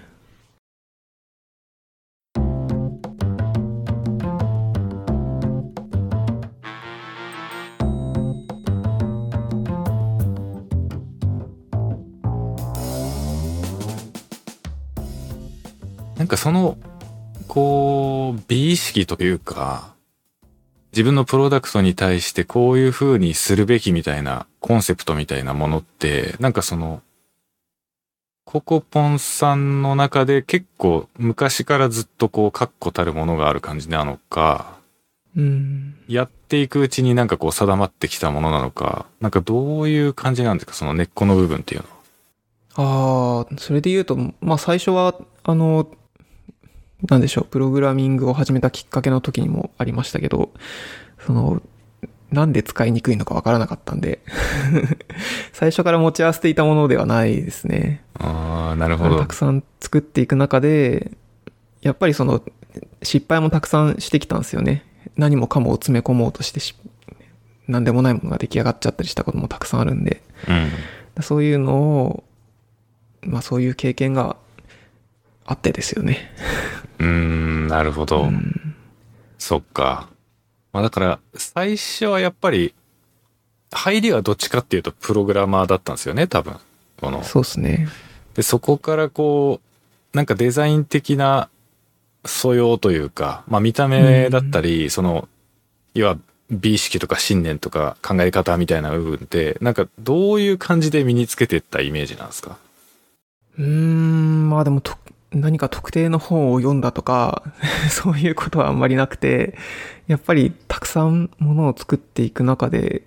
なんかそのこう美意識というか、自分のプロダクトに対してこういう風にするべきみたいなコンセプトみたいなものって、なんかそのココポンさんの中で結構昔からずっとこう確固たるものがある感じなのか、 うん、 やっていくうちになんかこう定まってきたものなのか、なんかどういう感じなんですか、その根っこの部分っていうのは。ああ、それで言うと、まあ最初はあのなんでしょう、プログラミングを始めたきっかけの時にもありましたけど、その、なんで使いにくいのかわからなかったんで、最初から持ち合わせていたものではないですね。 ああ、なるほど。 たくさん作っていく中で、やっぱりその、失敗もたくさんしてきたんですよね。何もかもを詰め込もうとしてし、なんでもないものが出来上がっちゃったりしたこともたくさんあるんで、 うん、 そういうのを、まあそういう経験があってですよね。 うーん、なるほど。 うん、 そっか。まあだから、最初はやっぱり、入りはどっちかっていうとプログラマーだったんですよね、多分。この。 そうですね。 で、そこからこう、なんかデザイン的な素養というか、まあ見た目だったり、うん、その、要は美意識とか信念とか考え方みたいな部分って、なんかどういう感じで身につけていったイメージなんですか？ うーん、まあでもと、何か特定の本を読んだとかそういうことはあんまりなくて、やっぱりたくさんものを作っていく中で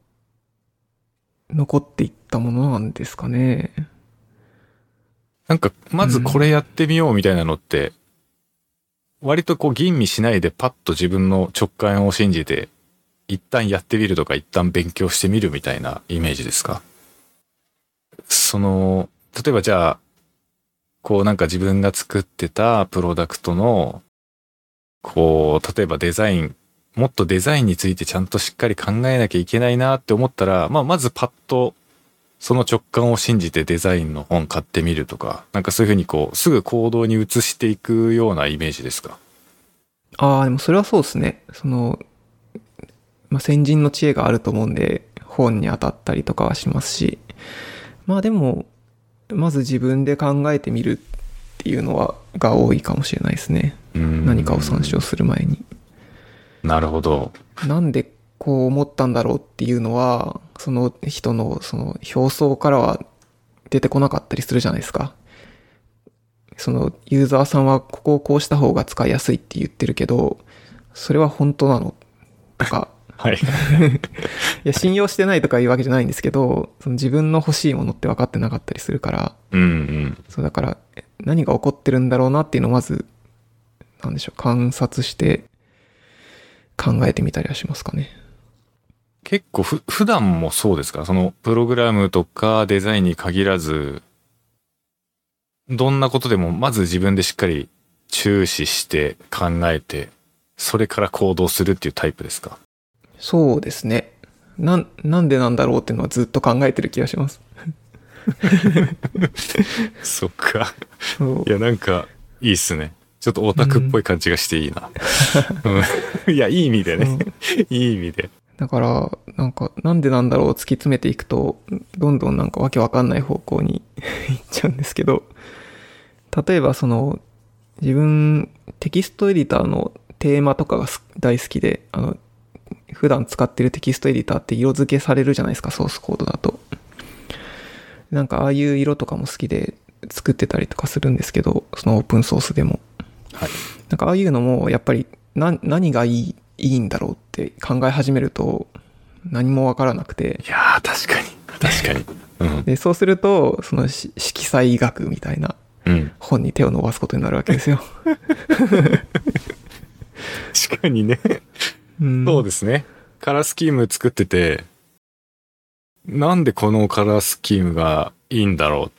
残っていったものなんですかね。 なんかまずこれやってみようみたいなのって、うん、割とこう吟味しないでパッと自分の直感を信じて一旦やってみるとか一旦勉強してみるみたいなイメージですか？その例えばじゃあこうなんか自分が作ってたプロダクトの、こう、例えばデザイン、もっとデザインについてちゃんとしっかり考えなきゃいけないなって思ったら、まあまずパッとその直感を信じてデザインの本買ってみるとか、なんかそういうふうにこう、すぐ行動に移していくようなイメージですか？ ああ、でもそれはそうですね。その、まあ先人の知恵があると思うんで、本に当たったりとかはしますし、まあでも、まず自分で考えてみるっていうのはが多いかもしれないですね。何かを参照する前に。 なるほど。 なんでこう思ったんだろうっていうのは、その人のその表層からは出てこなかったりするじゃないですか。そのユーザーさんはここをこうした方が使いやすいって言ってるけど、それは本当なのとか。 はい。いや、信用してないとかいうわけじゃないんですけど、その自分の欲しいものって分かってなかったりするから、 うんうん。 そうだから何が起こってるんだろうなっていうのをまず、なんでしょう、観察して考えてみたりはしますかね。 結構ふ、普段もそうですか？そのプログラムとかデザインに限らず、どんなことでもまず自分でしっかり注視して考えて、それから行動するっていうタイプですか？ そうですね。なん、なんでなんだろうっていうのはずっと考えてる気がします。 そっか。いや、なんか、いいっすね。ちょっとオタクっぽい感じがしていいな。うん、いや、いい意味でね。いい意味で。 だから、なんか、なんでなんだろうを突き詰めていくと、どんどんなんかわけわかんない方向に行っちゃうんですけど、例えばその、自分、テキストエディターのテーマとかが大好きで、あの、普段使ってるテキストエディターって色付けされるじゃないですか、ソースコードだと。なんかああいう色とかも好きで作ってたりとかするんですけど、そのオープンソースでも。 はい。 なんかああいうのもやっぱりな何がいいいいんだろうって考え始めると何もわからなくて。 いやー、確かに。確かに。うん。 で、そうすると、その色彩学みたいな本に手を伸ばすことになるわけですよ。 確かにね。うん、そうですね。カラースキーム作ってて、なんでこのカラースキームがいいんだろうって、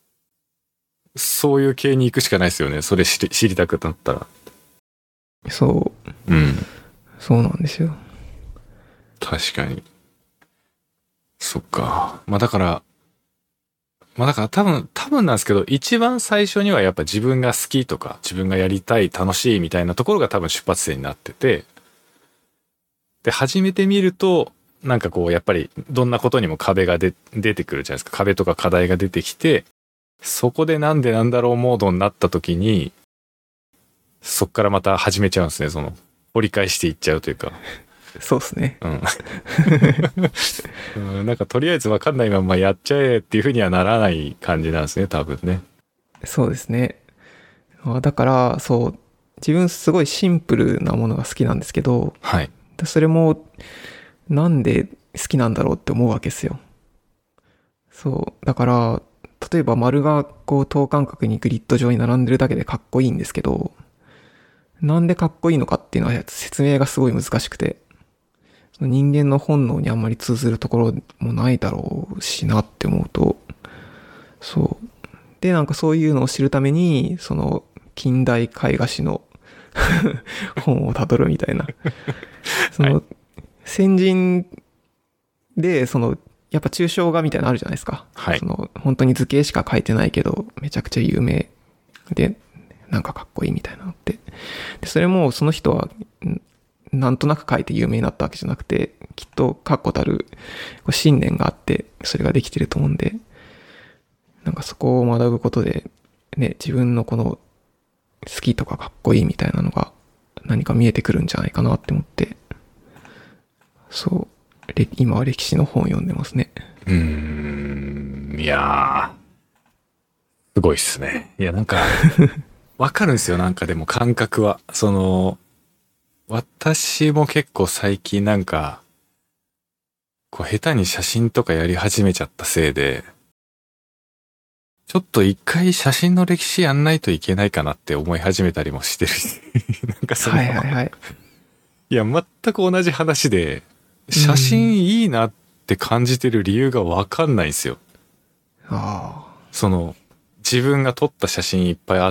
そういう系に行くしかないですよね。それ知り、知りたくなったら。 そう。 うん。 そうなんですよ。 確かに。そっか。まあだから、まあだから多分、多分なんですけど、一番最初にはやっぱ自分が好きとか、自分がやりたい、楽しいみたいなところが多分出発点になってて、で、始めてみると、なんかこう、やっぱり、どんなことにも壁がで出てくるじゃないですか。壁とか課題が出てきて、そこでなんでなんだろうモードになった時に、そっからまた始めちゃうんですね。その、掘り返していっちゃうというか。 そうですね。 うんうん。なんかとりあえずわかんないままやっちゃえっていう風にはならない感じなんですね、多分ね。 そうですね。だから、そう、自分すごいシンプルなものが好きなんですけど、 はい。 それも、なんで好きなんだろうって思うわけですよ。そう。だから、例えば丸がこう等間隔にグリッド上に並んでるだけでかっこいいんですけど、なんでかっこいいのかっていうのは説明がすごい難しくて、人間の本能にあんまり通ずるところもないだろうしなって思うと、そう。で、なんかそういうのを知るために、その近代絵画史の本をたどるみたいな。その、先人で、その、やっぱ抽象画みたいなのあるじゃないですか。 はい。 その、本当に図形しか描いてないけど、めちゃくちゃ有名で、なんかかっこいいみたいなのって。で、それもその人は、なんとなく描いて有名になったわけじゃなくて、きっと確固たる信念があって、それができてると思うんで、なんかそこを学ぶことで、ね、自分のこの好きとかかっこいいみたいなのが何か見えてくるんじゃないかなって思って、そう、今は歴史の本を読んでますね。 うーん、いやー、すごいっすね。いや、なんか、わかるんですよ、なんかでも感覚は。その、私も結構最近なんか、こう下手に写真とかやり始めちゃったせいで、ちょっと一回写真の歴史やんないといけないかなって思い始めたりもしてるし。なんかその、 はいはいはい。 いや、全く同じ話で、写真いいなって感じてる理由がわかんないんですよ。 ああ。 その、自分が撮った写真いっぱいあって、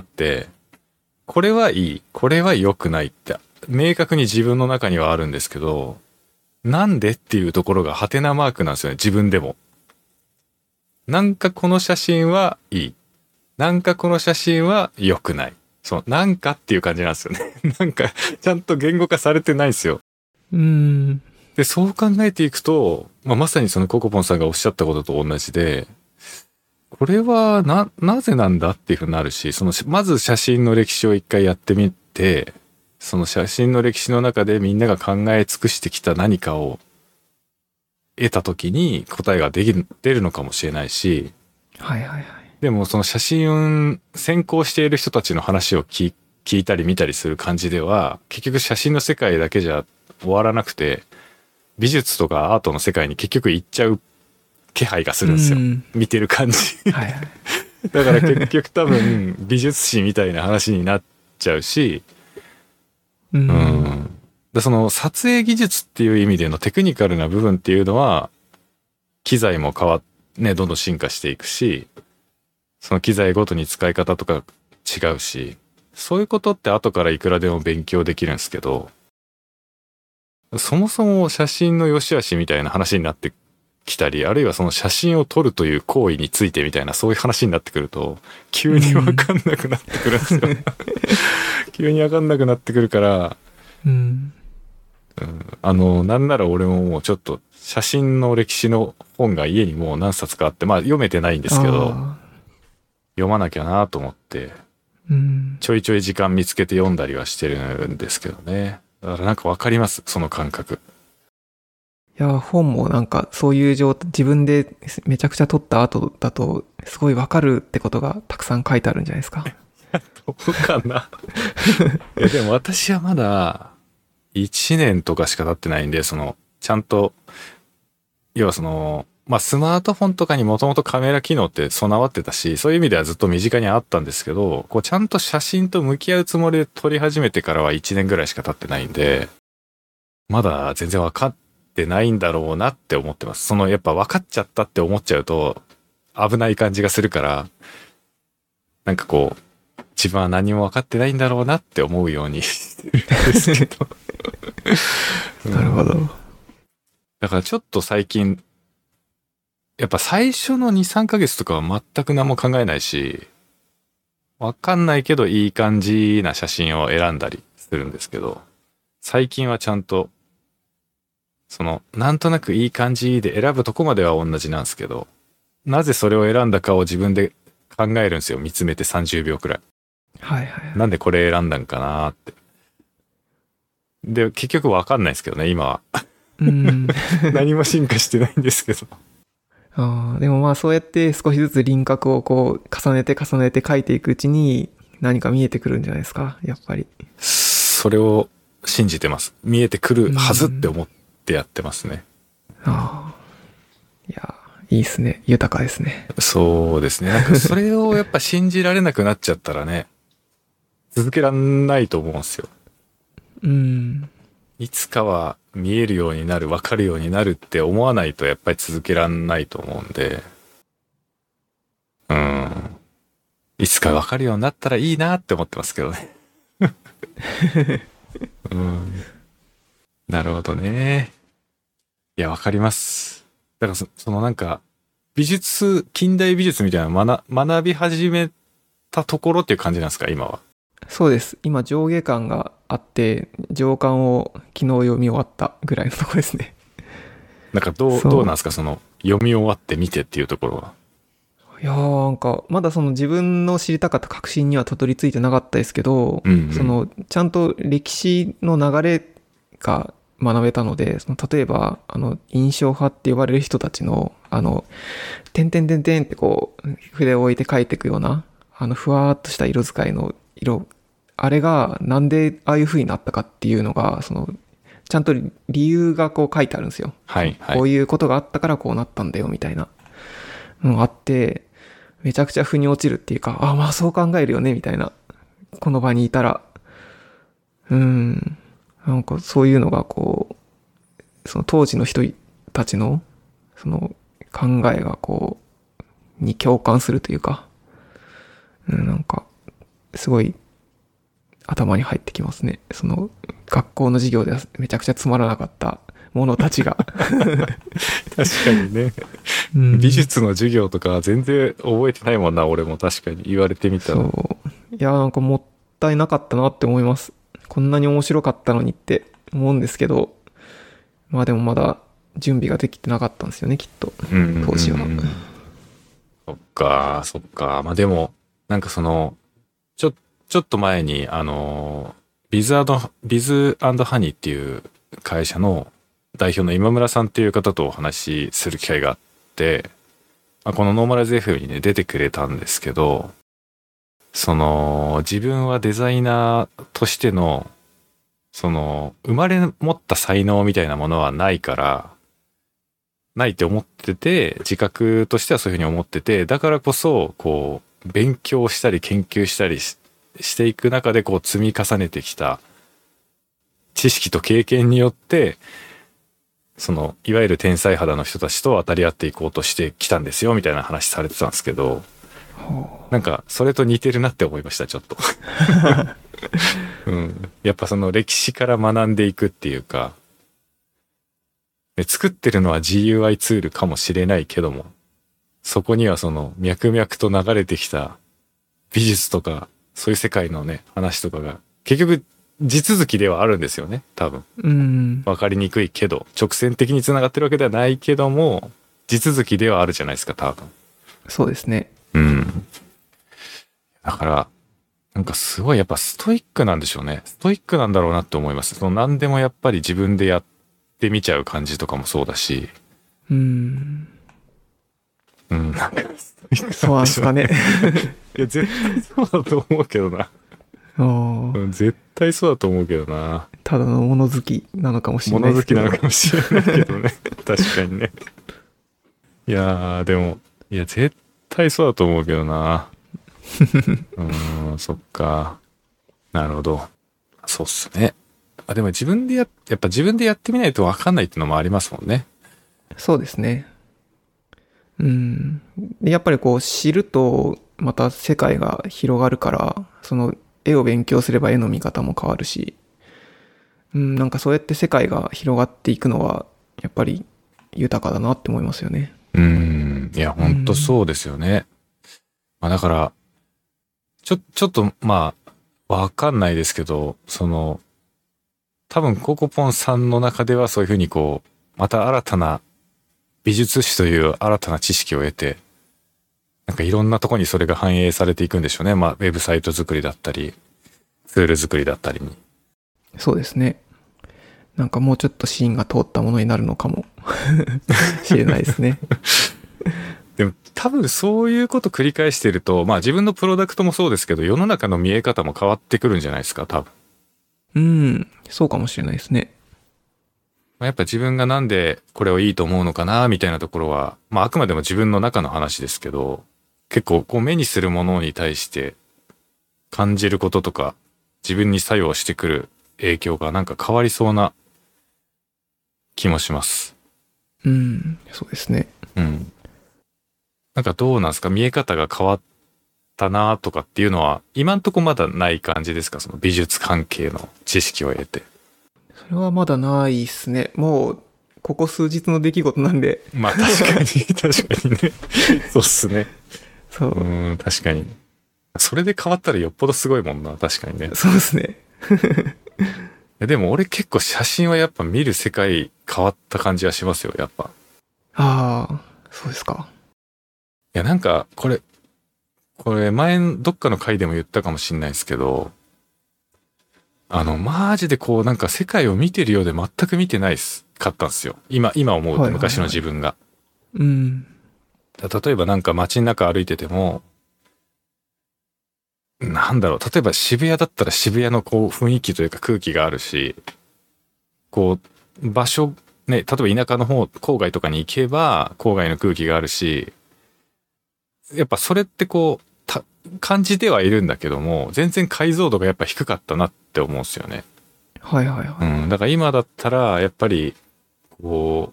これはいい、これは良くないって、明確に自分の中にはあるんですけど、なんでっていうところがハテナマークなんですよね、自分でも。なんかこの写真はいい。なんかこの写真は良くない。そう、なんかっていう感じなんですよね。なんか、ちゃんと言語化されてないんですよ。 うーん。 で、そう考えていくと、まあ、まさにそのココポンさんがおっしゃったことと同じで、これはな、なぜなんだっていうふうになるし、その、まず写真の歴史を一回やってみて、その写真の歴史の中でみんなが考え尽くしてきた何かを得た時に答えができる、出るのかもしれないし、 はいはいはい。 でもその写真先行している人たちの話を聞聞いたり見たりする感じでは、結局写真の世界だけじゃ終わらなくて、美術とかアートの世界に結局行っちゃう気配がするんですよ。見てる感じ。はいはい。だから結局多分美術史みたいな話になっちゃうし、 うん。 うんでその撮影技術っていう意味でのテクニカルな部分っていうのは、機材も変わっ、ね、どんどん進化していくし、その機材ごとに使い方とか違うし、そういうことって後からいくらでも勉強できるんですけど、そもそも写真の良し悪しみたいな話になってきたり、あるいはその写真を撮るという行為についてみたいなそういう話になってくると、急にわかんなくなってくるんですよ。急にわかんなくなってくるから、 うんうん、あの、なんなら俺ももうちょっと写真の歴史の本が家にもう何冊かあって、まあ読めてないんですけど、読まなきゃなと思って、 うん、 ちょいちょい時間見つけて読んだりはしてるんですけどね。だからなんかわかります、その感覚。 いや、本もなんかそういう状態、自分でめちゃくちゃ撮った後だと、すごいわかるってことがたくさん書いてあるんじゃないですか。 どうかな。いやでも私はまだ、 いちねんとかしか経ってないんで、その、ちゃんと、要はその、まあスマートフォンとかにもともとカメラ機能って備わってたし、そういう意味ではずっと身近にあったんですけど、こうちゃんと写真と向き合うつもりで撮り始めてからはいちねんぐらいしか経ってないんで、まだ全然分かってないんだろうなって思ってます。そのやっぱ分かっちゃったって思っちゃうと危ない感じがするから、なんかこう、自分は何も分かってないんだろうなって思うようにしてるんですけど。 なるほど。 だからちょっと最近、やっぱ最初のに、さんかげつとかは全く何も考えないし、わかんないけどいい感じな写真を選んだりするんですけど、最近はちゃんと、その、なんとなくいい感じで選ぶとこまでは同じなんですけど、なぜそれを選んだかを自分で考えるんですよ。見つめてさんじゅうびょうくらい。 はいはい。 なんでこれ選んだんかなーって。で、結局わかんないですけどね、今は。 うん。 何も進化してないんですけど。 ああ、でもまあそうやって少しずつ輪郭をこう重ねて重ねて描いていくうちに何か見えてくるんじゃないですか、やっぱり。 それを信じてます。見えてくるはずって思ってやってますね。 ああ。いや、いいですね。豊かですね。 そうですね。なんかそれをやっぱ信じられなくなっちゃったらね、続けらんないと思うんですよ。 うん。 いつかは見えるようになる、わかるようになるって思わないとやっぱり続けらんないと思うんで、うん。いつかわかるようになったらいいなって思ってますけどね。うん。なるほどね。いや、わかります。だからそ、そのなんか、美術、近代美術みたいな学、学び始めたところっていう感じなんですか、今は。 そうです。今上下巻があって、上巻を昨日読み終わったぐらいのところですね。 なんかどう、 そうどうなんですか、その、読み終わってみてっていうところは。 いやーなんか、まだその自分の知りたかった確信にはたどり着いてなかったですけど、 うんうんその、ちゃんと歴史の流れが学べたので、その例えば、あの、印象派って呼ばれる人たちの、あの、点々点々ってこう、筆を置いて描いていくような、あの、ふわーっとした色使いの色、あれがなんでああいう風になったかっていうのが、その、ちゃんと理由がこう書いてあるんですよ。 はいはい。 こういうことがあったからこうなったんだよ、みたいなのがあって、めちゃくちゃ腑に落ちるっていうか、あ、まあそう考えるよね、みたいな。この場にいたら。うん。なんかそういうのがこう、その当時の人たちの、その考えがこう、に共感するというか、うん、なんか、すごい頭に入ってきますね。その、学校の授業ではめちゃくちゃつまらなかったものたちが。 確かにね。 うん美術の授業とか全然覚えてないもんな、俺も確かに言われてみたら。 そう。いや、なんかもったいなかったなって思います。こんなに面白かったのにって思うんですけど、まあでもまだ準備ができてなかったんですよね、きっと。 うんうんうんうん。 当時は。 そっか、そっか。まあでも、なんかその、ちょ、ちょっと前に、あの、ビズアド、ビズハニーっていう会社の代表の今村さんっていう方とお話しする機会があって、まあ、このノーマライズ エフエム にね、出てくれたんですけど、その、自分はデザイナーとしての、その、生まれ持った才能みたいなものはないから、ないって思ってて、自覚としてはそういうふうに思ってて、だからこそ、こう、勉強したり研究したりししていく中で、こう、積み重ねてきた知識と経験によって、その、いわゆる天才肌の人たちと渡り合っていこうとしてきたんですよ、みたいな話されてたんですけど、なんか、それと似てるなって思いました、ちょっと。うん。やっぱその歴史から学んでいくっていうか、で作ってるのは ジーユーアイ ツールかもしれないけども、そこにはその脈々と流れてきた美術とか、そういう世界のね、話とかが、結局地続きではあるんですよね、多分。 うん。 わかりにくいけど、直線的に繋がってるわけではないけども、地続きではあるじゃないですか、多分。 そうですね。 うん。だから、なんかすごいやっぱストイックなんでしょうね。ストイックなんだろうなって思います。その何でもやっぱり自分でやってみちゃう感じとかもそうだし。 うん。 うん。なんかストイックそうなんですかね。 いや、絶対そうだと思うけどな。 ああ、 うん絶対そうだと思うけどな。 ただの物好きなのかもしれない物好きですけど。 なのかもしれないけどね。確かにね。いやー、でも、いや、絶対そうだと思うけどな。うーん、そっか。なるほど。そうっすね。あ、でも自分でや、やっぱ自分でやってみないとわかんないっていうのもありますもんね。 そうですね。うん。でやっぱりこう知るとまた世界が広がるから、その絵を勉強すれば絵の見方も変わるし、うん、なんかそうやって世界が広がっていくのはやっぱり豊かだなって思いますよね。 うーん。いや、ほんとそうですよね。まあだから、ちょ、ちょっと、まあ、わかんないですけど、その、多分ココポンさんの中ではそういうふうにこう、また新たな美術史という新たな知識を得て、なんかいろんなとこにそれが反映されていくんでしょうね。まあ、ウェブサイト作りだったり、ツール作りだったりに。 そうですね。なんかもうちょっと芯が通ったものになるのかもしれないですね。 でも多分そういうこと繰り返してると、まあ自分のプロダクトもそうですけど、世の中の見え方も変わってくるんじゃないですか、多分。 うん、そうかもしれないですね。 まあやっぱ自分がなんでこれをいいと思うのかな、みたいなところは、まああくまでも自分の中の話ですけど、結構こう目にするものに対して感じることとか、自分に作用してくる影響がなんか変わりそうな気もします。 うん、そうですね。 うん。なんかどうなんですか、見え方が変わったなとかっていうのは、今んとこまだない感じですか、その美術関係の知識を得て。 それはまだないっすね。もう、ここ数日の出来事なんで。 まあ確かに、確かにね。そうっすね。 そう。 うん、確かに。それで変わったらよっぽどすごいもんな、確かにね。 そうですね。 いやでも俺結構写真はやっぱ見る世界変わった感じはしますよ、やっぱ。 ああ、そうですか。 いやなんか、これ、これ前どっかの回でも言ったかもしんないですけど、あの、マジでこうなんか世界を見てるようで全く見てないっす、かったんですよ。今、今思うと昔の自分が。 うん。 例えばなんか街の中歩いてても、なんだろう、例えば渋谷だったら渋谷のこう雰囲気というか空気があるし、こう、場所、ね、例えば田舎の方、郊外とかに行けば郊外の空気があるし、やっぱそれってこう、た感じてはいるんだけども、全然解像度がやっぱ低かったなって思うんですよね。 はいはいはい。 うん。だから今だったら、やっぱり、こ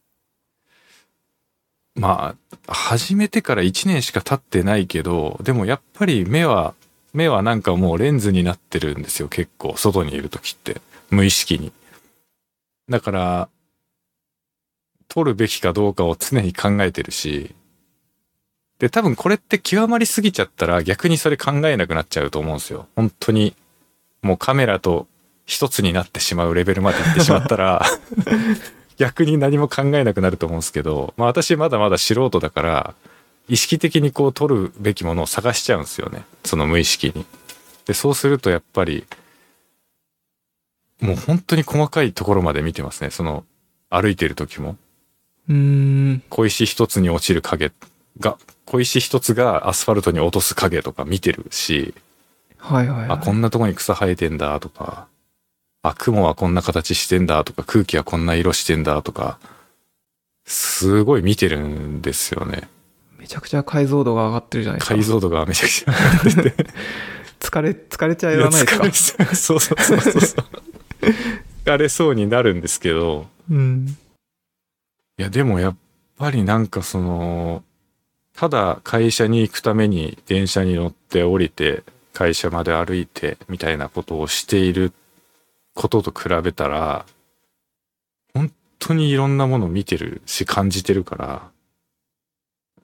う、まあ、始めてからいちねんしか経ってないけど、でもやっぱり目は、目はなんかもうレンズになってるんですよ、結構。外にいる時って。無意識に。だから、撮るべきかどうかを常に考えてるし、で、多分これって極まりすぎちゃったら逆にそれ考えなくなっちゃうと思うんですよ。本当に、もうカメラと一つになってしまうレベルまで行ってしまったら、逆に何も考えなくなると思うんですけど、まあ私まだまだ素人だから、意識的にこう撮るべきものを探しちゃうんですよね。その無意識に。で、そうするとやっぱり、もう本当に細かいところまで見てますね。その、歩いてる時も。 うーん。 小石一つに落ちる影が、小石一つがアスファルトに落とす影とか見てるし、 はいはいはい。 あ、こんなとこに草生えてんだとか、あ、雲はこんな形してんだとか、空気はこんな色してんだとか、すごい見てるんですよね。 めちゃくちゃ解像度が上がってるじゃないですか。 解像度がめちゃくちゃ上がってて。 疲れ、疲れちゃいらないですか。 いや疲れそうそうそうそうそう。疲れそうになるんですけど、 うん。 いやでもやっぱりなんかその、ただ会社に行くために電車に乗って降りて会社まで歩いてみたいなことをしていることと比べたら、本当にいろんなものを見てるし感じてるから、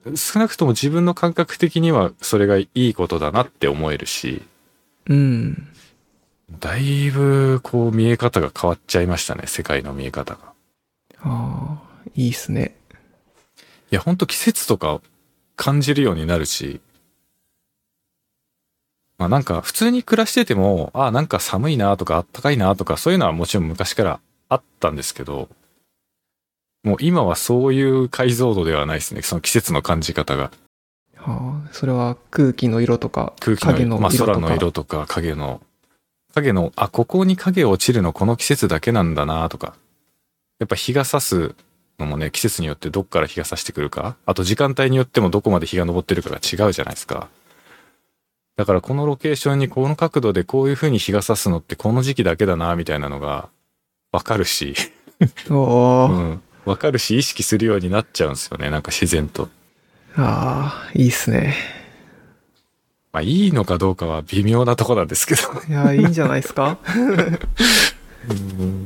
少なくとも自分の感覚的にはそれがいいことだなって思えるし、 うん。 だいぶこう見え方が変わっちゃいましたね、世界の見え方が。 ああ、いいっすね。 いや、ほんと季節とか感じるようになるし、まあなんか普通に暮らしてても、ああなんか寒いなとかあったかいなとかそういうのはもちろん昔からあったんですけど、もう今はそういう解像度ではないですね、その季節の感じ方が。 はあ、それは空気の色とか、 空気の、 影のまあ色とか。 空の色とか影の影の、あ、ここに影落ちるのこの季節だけなんだなとか、やっぱ日が差すのもね、季節によってどっから日が差してくるか、あと時間帯によってもどこまで日が昇ってるかが違うじゃないですか。だからこのロケーションにこの角度でこういう風に日が差すのってこの時期だけだなみたいなのがわかるし、 おー、 うん、わかるし意識するようになっちゃうんですよね、なんか自然と。 ああ、いいっすね。 まあいいのかどうかは微妙なとこなんですけど。 いや、いいんじゃないですか。 うん、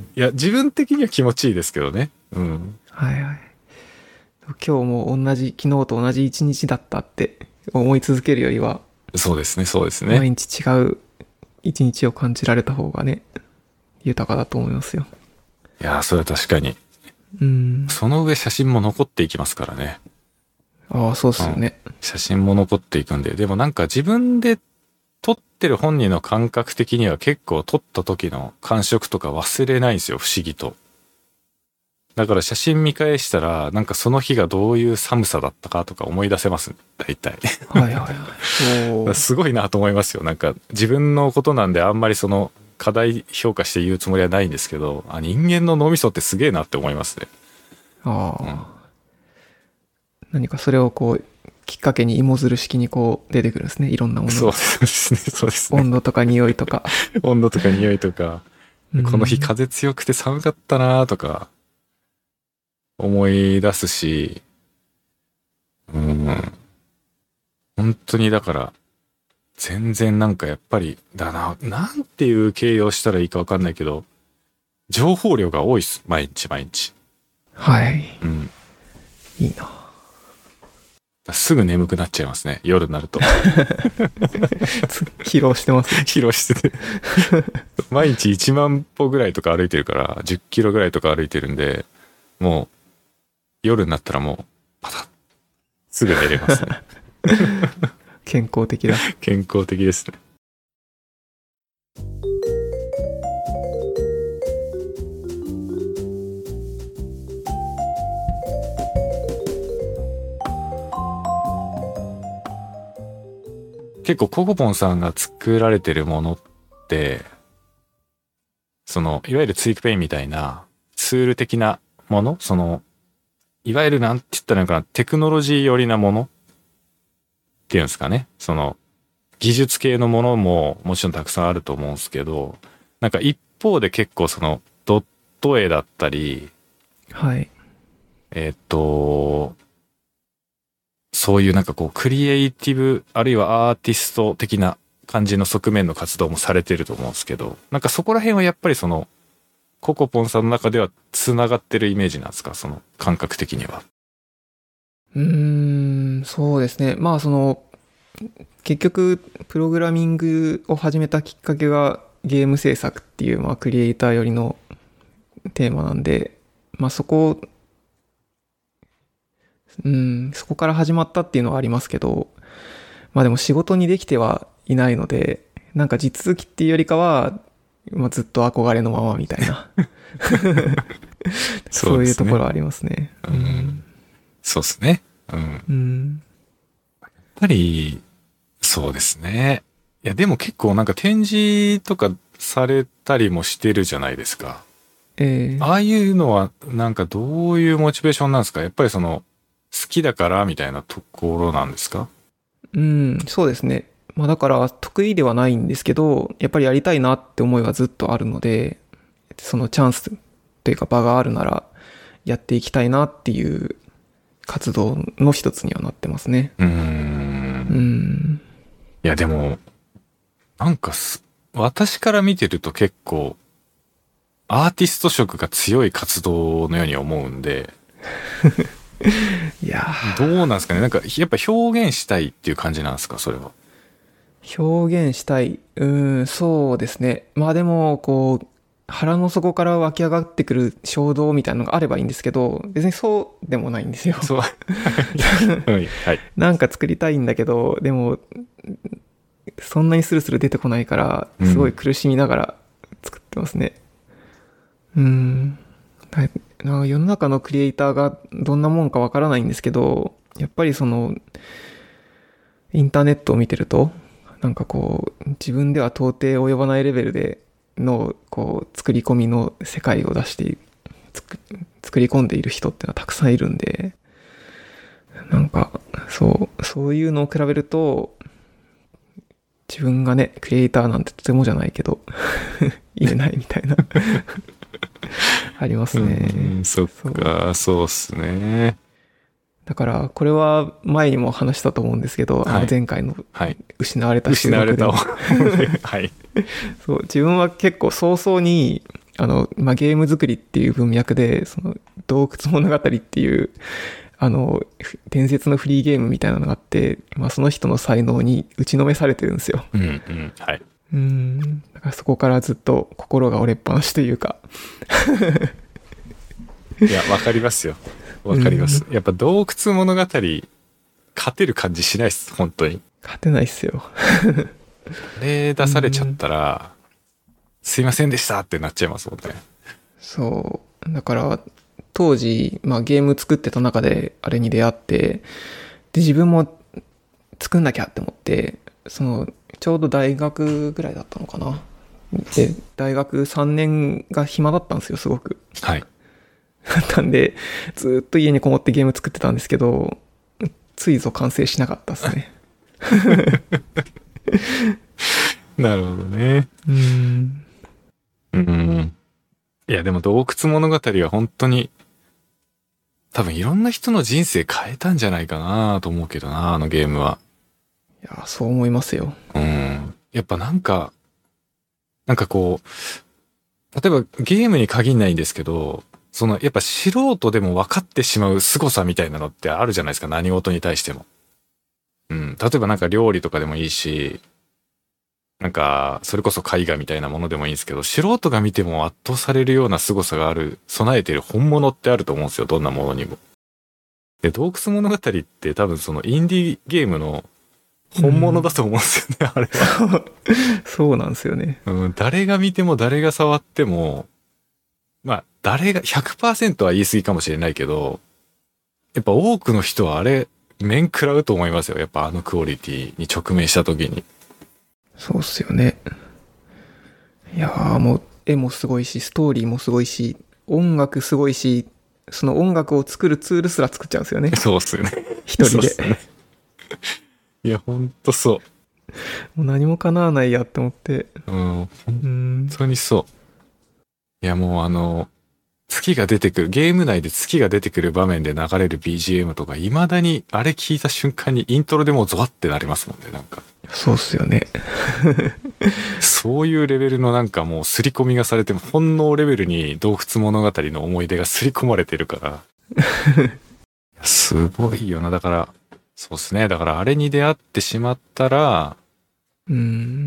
いや、自分的には気持ちいいですけどね。うん。 はいはい。今日も同じ、昨日と同じ一日だったって思い続けるよりは、 そうですね、そうですね。 毎日違う一日を感じられた方がね、豊かだと思いますよ。 いやー、それは確かに。 うん。 その上写真も残っていきますからね。 ああ、そうっすよね。 写真も残っていくんで。でもなんか自分で撮ってる本人の感覚的には結構撮った時の感触とか忘れないんですよ、不思議と。だから写真見返したら、なんかその日がどういう寒さだったかとか思い出せます、大体。 はいはいはい。おーすごいなと思いますよ。なんか自分のことなんであんまりその課題評価して言うつもりはないんですけど、あ、人間の脳みそってすげえなって思いますね。 ああ、うん、何かそれをこう、きっかけに芋づる式にこう出てくるんですね。いろんなものが。 そうですね、そうですね。 温度とか匂いとか。 温度とか匂いとか、この日風強くて寒かったなとか、思い出すし、うん。本当にだから、全然なんかやっぱり、だな、なんていう形容したらいいかわかんないけど、情報量が多いっす。毎日毎日。 はい。 うん。 いいな。 すぐ眠くなっちゃいますね。夜になると。 疲労してます、ね。 疲労してて。毎日いちまん歩ぐらいとか歩いてるから、じゅっキロぐらいとか歩いてるんで、もう、夜になったらもう、パタッ。すぐ寝れますね。 健康的だ。 健康的ですね。結構ココポンさんが作られてるものって、その、いわゆるツイークペインみたいなツール的なもの、その、いわゆるなんて言ったらいいのかな、テクノロジー寄りなものっていうんですかね。その、技術系のものももちろんたくさんあると思うんですけど、なんか一方で結構その、ドット絵だったり、 はい。 えっと、そういうなんかこう、クリエイティブ、あるいはアーティスト的な感じの側面の活動もされてると思うんですけど、なんかそこら辺はやっぱりその、ココポンさんの中では繋がってるイメージなんですか、その感覚的には。 うーん、そうですね。まあその、結局、プログラミングを始めたきっかけがゲーム制作っていう、まあクリエイター寄りのテーマなんで、まあそこ、うん、そこから始まったっていうのはありますけど、まあでも仕事にできてはいないので、なんか地続きっていうよりかは、まあ、ずっと憧れのままみたいなそう、ね、そういうところありますね。 うん、そうですね。うん。 うん、 やっぱり、そうですね。いや、でも結構なんか展示とかされたりもしてるじゃないですか。 えー、 ああいうのはなんかどういうモチベーションなんですか？やっぱりその、好きだからみたいなところなんですか？ うん、そうですね。まあだから得意ではないんですけど、やっぱりやりたいなって思いはずっとあるので、そのチャンスというか場があるならやっていきたいなっていう活動の一つにはなってますね。 うーん。 うん。 いやでも、なんかす、私から見てると結構、アーティスト色が強い活動のように思うんで、 いやどうなんですかね、なんかやっぱ表現したいっていう感じなんですか、それは。 表現したい。うん、そうですね。まあでも、こう、腹の底から湧き上がってくる衝動みたいなのがあればいいんですけど、別にそうでもないんですよ。 そう。はい。はい。 なんか作りたいんだけど、でも、そんなにスルスル出てこないから、すごい苦しみながら作ってますね。うん。なんか世の中のクリエイターがどんなもんかわからないんですけど、やっぱりその、インターネットを見てると、 なんかこう、自分では到底及ばないレベルでの、こう、作り込みの世界を出してつく、作り込んでいる人ってのはたくさんいるんで、なんか、そう、そういうのを比べると、自分がね、クリエイターなんてとてもじゃないけど、言えないみたいな、ありますね。 うん、そっか、そうっすね。 だから、これは前にも話したと思うんですけど、はい、あの前回の失われた収録でも、 はい、 そう、自分は結構早々に、あの、まあ、ゲーム作りっていう文脈で、その、洞窟物語っていう、あの、伝説のフリーゲームみたいなのがあって、まあ、その人の才能に打ちのめされてるんですよ。 うん、うん、はい。 うん。だからそこからずっと心が折れっぱなしというか。 いや、わかりますよ。わかります。やっぱ洞窟物語、勝てる感じしないっす、本当に。 勝てないっすよ。 あれ出されちゃったら、すいませんでしたってなっちゃいますもんね。 そう。だから、当時、まあゲーム作ってた中であれに出会って、で、自分も作んなきゃって思って、その、ちょうど大学ぐらいだったのかな。で、大学さんねんが暇だったんですよ、すごく。 はい。 だったんで、ずっと家にこもってゲーム作ってたんですけど、ついぞ完成しなかったですね。 なるほどね。 うん。 うん。いや、でも洞窟物語は本当に、多分いろんな人の人生変えたんじゃないかなと思うけどな、あのゲームは。 いや、そう思いますよ。 うん。やっぱなんか、なんかこう、例えばゲームに限らないんですけど、そのやっぱ素人でも分かってしまう凄さみたいなのってあるじゃないですか、何事に対しても。うん。例えばなんか料理とかでもいいし、なんか、それこそ絵画みたいなものでもいいんですけど、素人が見ても圧倒されるような凄さがある、備えている本物ってあると思うんですよ、どんなものにも。で、洞窟物語って多分そのインディーゲームの本物だと思うんですよね、うん、あれは。 そうなんですよね。 うん、誰が見ても誰が触っても、まあ、誰が、ひゃくパーセント は言い過ぎかもしれないけど、やっぱ多くの人はあれ、面食らうと思いますよ。やっぱあのクオリティに直面した時に。 そうっすよね。いやーもう絵もすごいし、ストーリーもすごいし、音楽すごいし、その音楽を作るツールすら作っちゃうんですよね。 そうっすよね。 一人で。 そうっすね。いや、ほんとそう。 もう何も叶わないやって思って。 うん。本当にそう。いや、もうあの、月が出てくる、ゲーム内で月が出てくる場面で流れる ビージーエム とか、未だにあれ聞いた瞬間にイントロでもうゾワってなりますもんね、なんか。 そうっすよね。 そういうレベルのなんかもう刷り込みがされて、本能レベルに洞窟物語の思い出が刷り込まれてるから。すごいよな。だから、そうですね。だからあれに出会ってしまったら、 うん。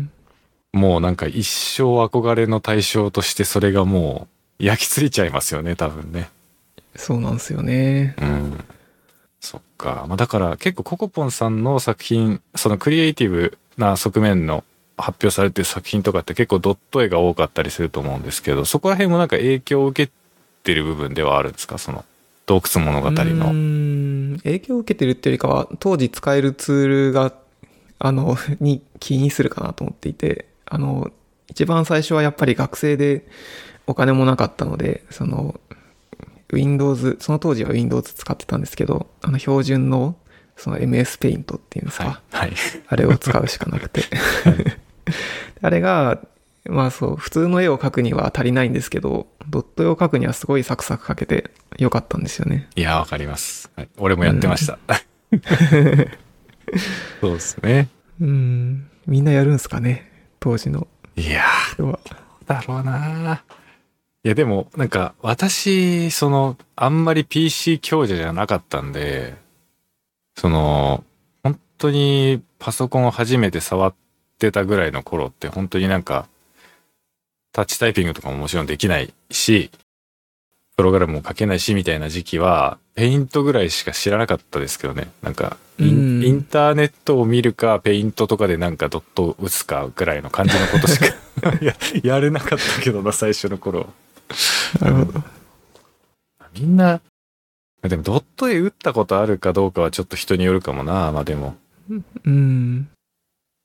もうなんか一生憧れの対象としてそれがもう焼き付いちゃいますよね、多分ね。 そうなんですよね。 うん。そっか。まあだから結構ココポンさんの作品、そのクリエイティブな側面の発表されてる作品とかって結構ドット絵が多かったりすると思うんですけど、そこら辺もなんか影響を受けてる部分ではあるんですか、その洞窟物語の。 うーん、影響を受けてるっていうよりかは、当時使えるツールが、あの、に起因するかなと思っていて、あの、一番最初はやっぱり学生でお金もなかったので、その、Windows、その当時は Windows 使ってたんですけど、あの標準のその エムエス Paint っていうんですか、 はいはい、 あれを使うしかなくて、はい、あれがまあそう普通の絵を描くには足りないんですけど、ドット絵を描くにはすごいサクサク描けてよかったんですよね。 いやわかります、はい、俺もやってました、うん、そうですね。 うんみんなやるんすかね当時のいやーどうだろうな。いやでもなんか私そのあんまり ピーシー 強者じゃなかったんで、その本当にパソコンを初めて触ってたぐらいの頃って本当になんかタッチタイピングとかももちろんできないし、プログラムも書けないしみたいな時期はペイントぐらいしか知らなかったですけどね。なんかイン、インターネットを見るかペイントとかでなんかドットを打つかぐらいの感じのことしかや, やれなかったけどな最初の頃。 なるほど。 みんな、でもドット絵打ったことあるかどうかはちょっと人によるかもな。まあでも。 うん。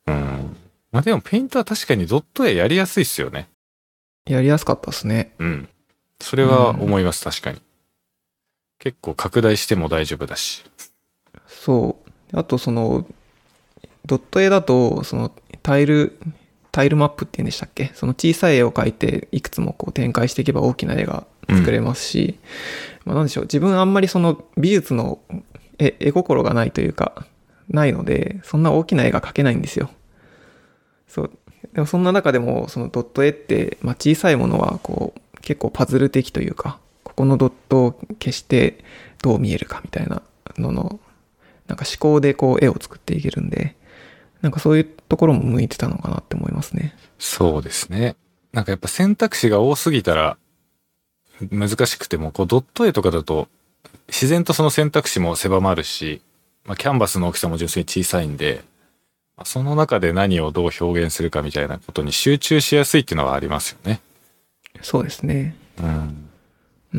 うん。まあでもペイントは確かにドット絵やりやすいっすよね。 やりやすかったですね。 うん。それは思います、確かに。結構拡大しても大丈夫だし。 そう。あとその、ドット絵だと、そのタイル、タイルマップって言うんでしたっけ？その小さい絵を描いていくつもこう展開していけば大きな絵が作れますし、うん、まあなんでしょう。自分あんまりその美術の絵、絵心がないというか、ないので、そんな大きな絵が描けないんですよ。そう。でもそんな中でも、そのドット絵って、まあ小さいものはこう、結構パズル的というか、ここのドットを消してどう見えるかみたいなのの、なんか思考でこう絵を作っていけるんで、なんかそういうところも向いてたのかなって思いますね。 そうですね。なんかやっぱ選択肢が多すぎたら難しくても、こうドット絵とかだと自然とその選択肢も狭まるし、まあ、キャンバスの大きさも純粋に小さいんで、まあ、その中で何をどう表現するかみたいなことに集中しやすいっていうのはありますよね。 そうですね。 うん。 うん。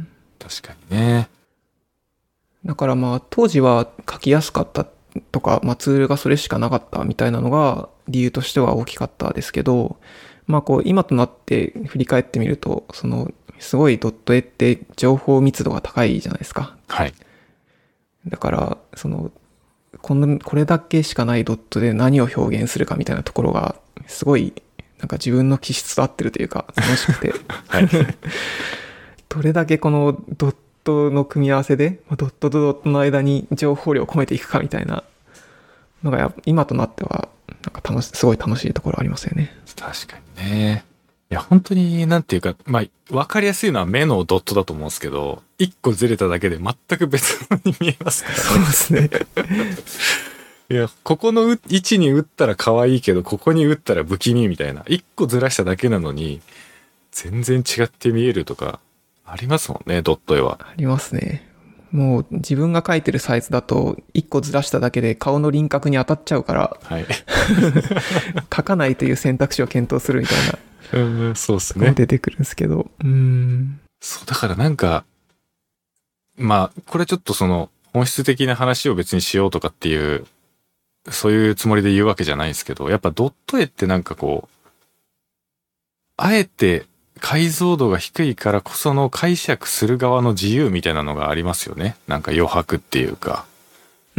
確かにね。 だからまあ当時は書きやすかったとか、まあツールがそれしかなかったみたいなのが理由としては大きかったですけど、まあこう今となって振り返ってみると、そのすごいドット絵って情報密度が高いじゃないですか。 はい。 だからそのこのこれだけしかないドットで何を表現するかみたいなところがすごいなんか自分の気質と合ってるというか楽しくて、はい、どれだけこのドットの組み合わせでドットとドットの間に情報量を込めていくかみたいなのが今となってはなんか楽しすごい楽しいところありますよね。 確かにね。いや本当になんていうか、まあ分かりやすいのは目のドットだと思うんですけど、一個ずれただけで全く別のに見えますからね。 そうですね。 いやここの位置に打ったら可愛いけどここに打ったら不気味みたいな、一個ずらしただけなのに全然違って見えるとかありますもんね、ドット絵は。 ありますね。もう自分が描いてるサイズだと一個ずらしただけで顔の輪郭に当たっちゃうから、はい、描かないという選択肢を検討するみたいな。 うん、そうですね。 出てくるんですけど。うーん。 そうだからなんかまあこれちょっとその本質的な話を別にしようとかっていうそういうつもりで言うわけじゃないんですけど、やっぱドット絵ってなんかこうあえて解像度が低いからこその解釈する側の自由みたいなのがありますよね。なんか余白っていうか。 うん、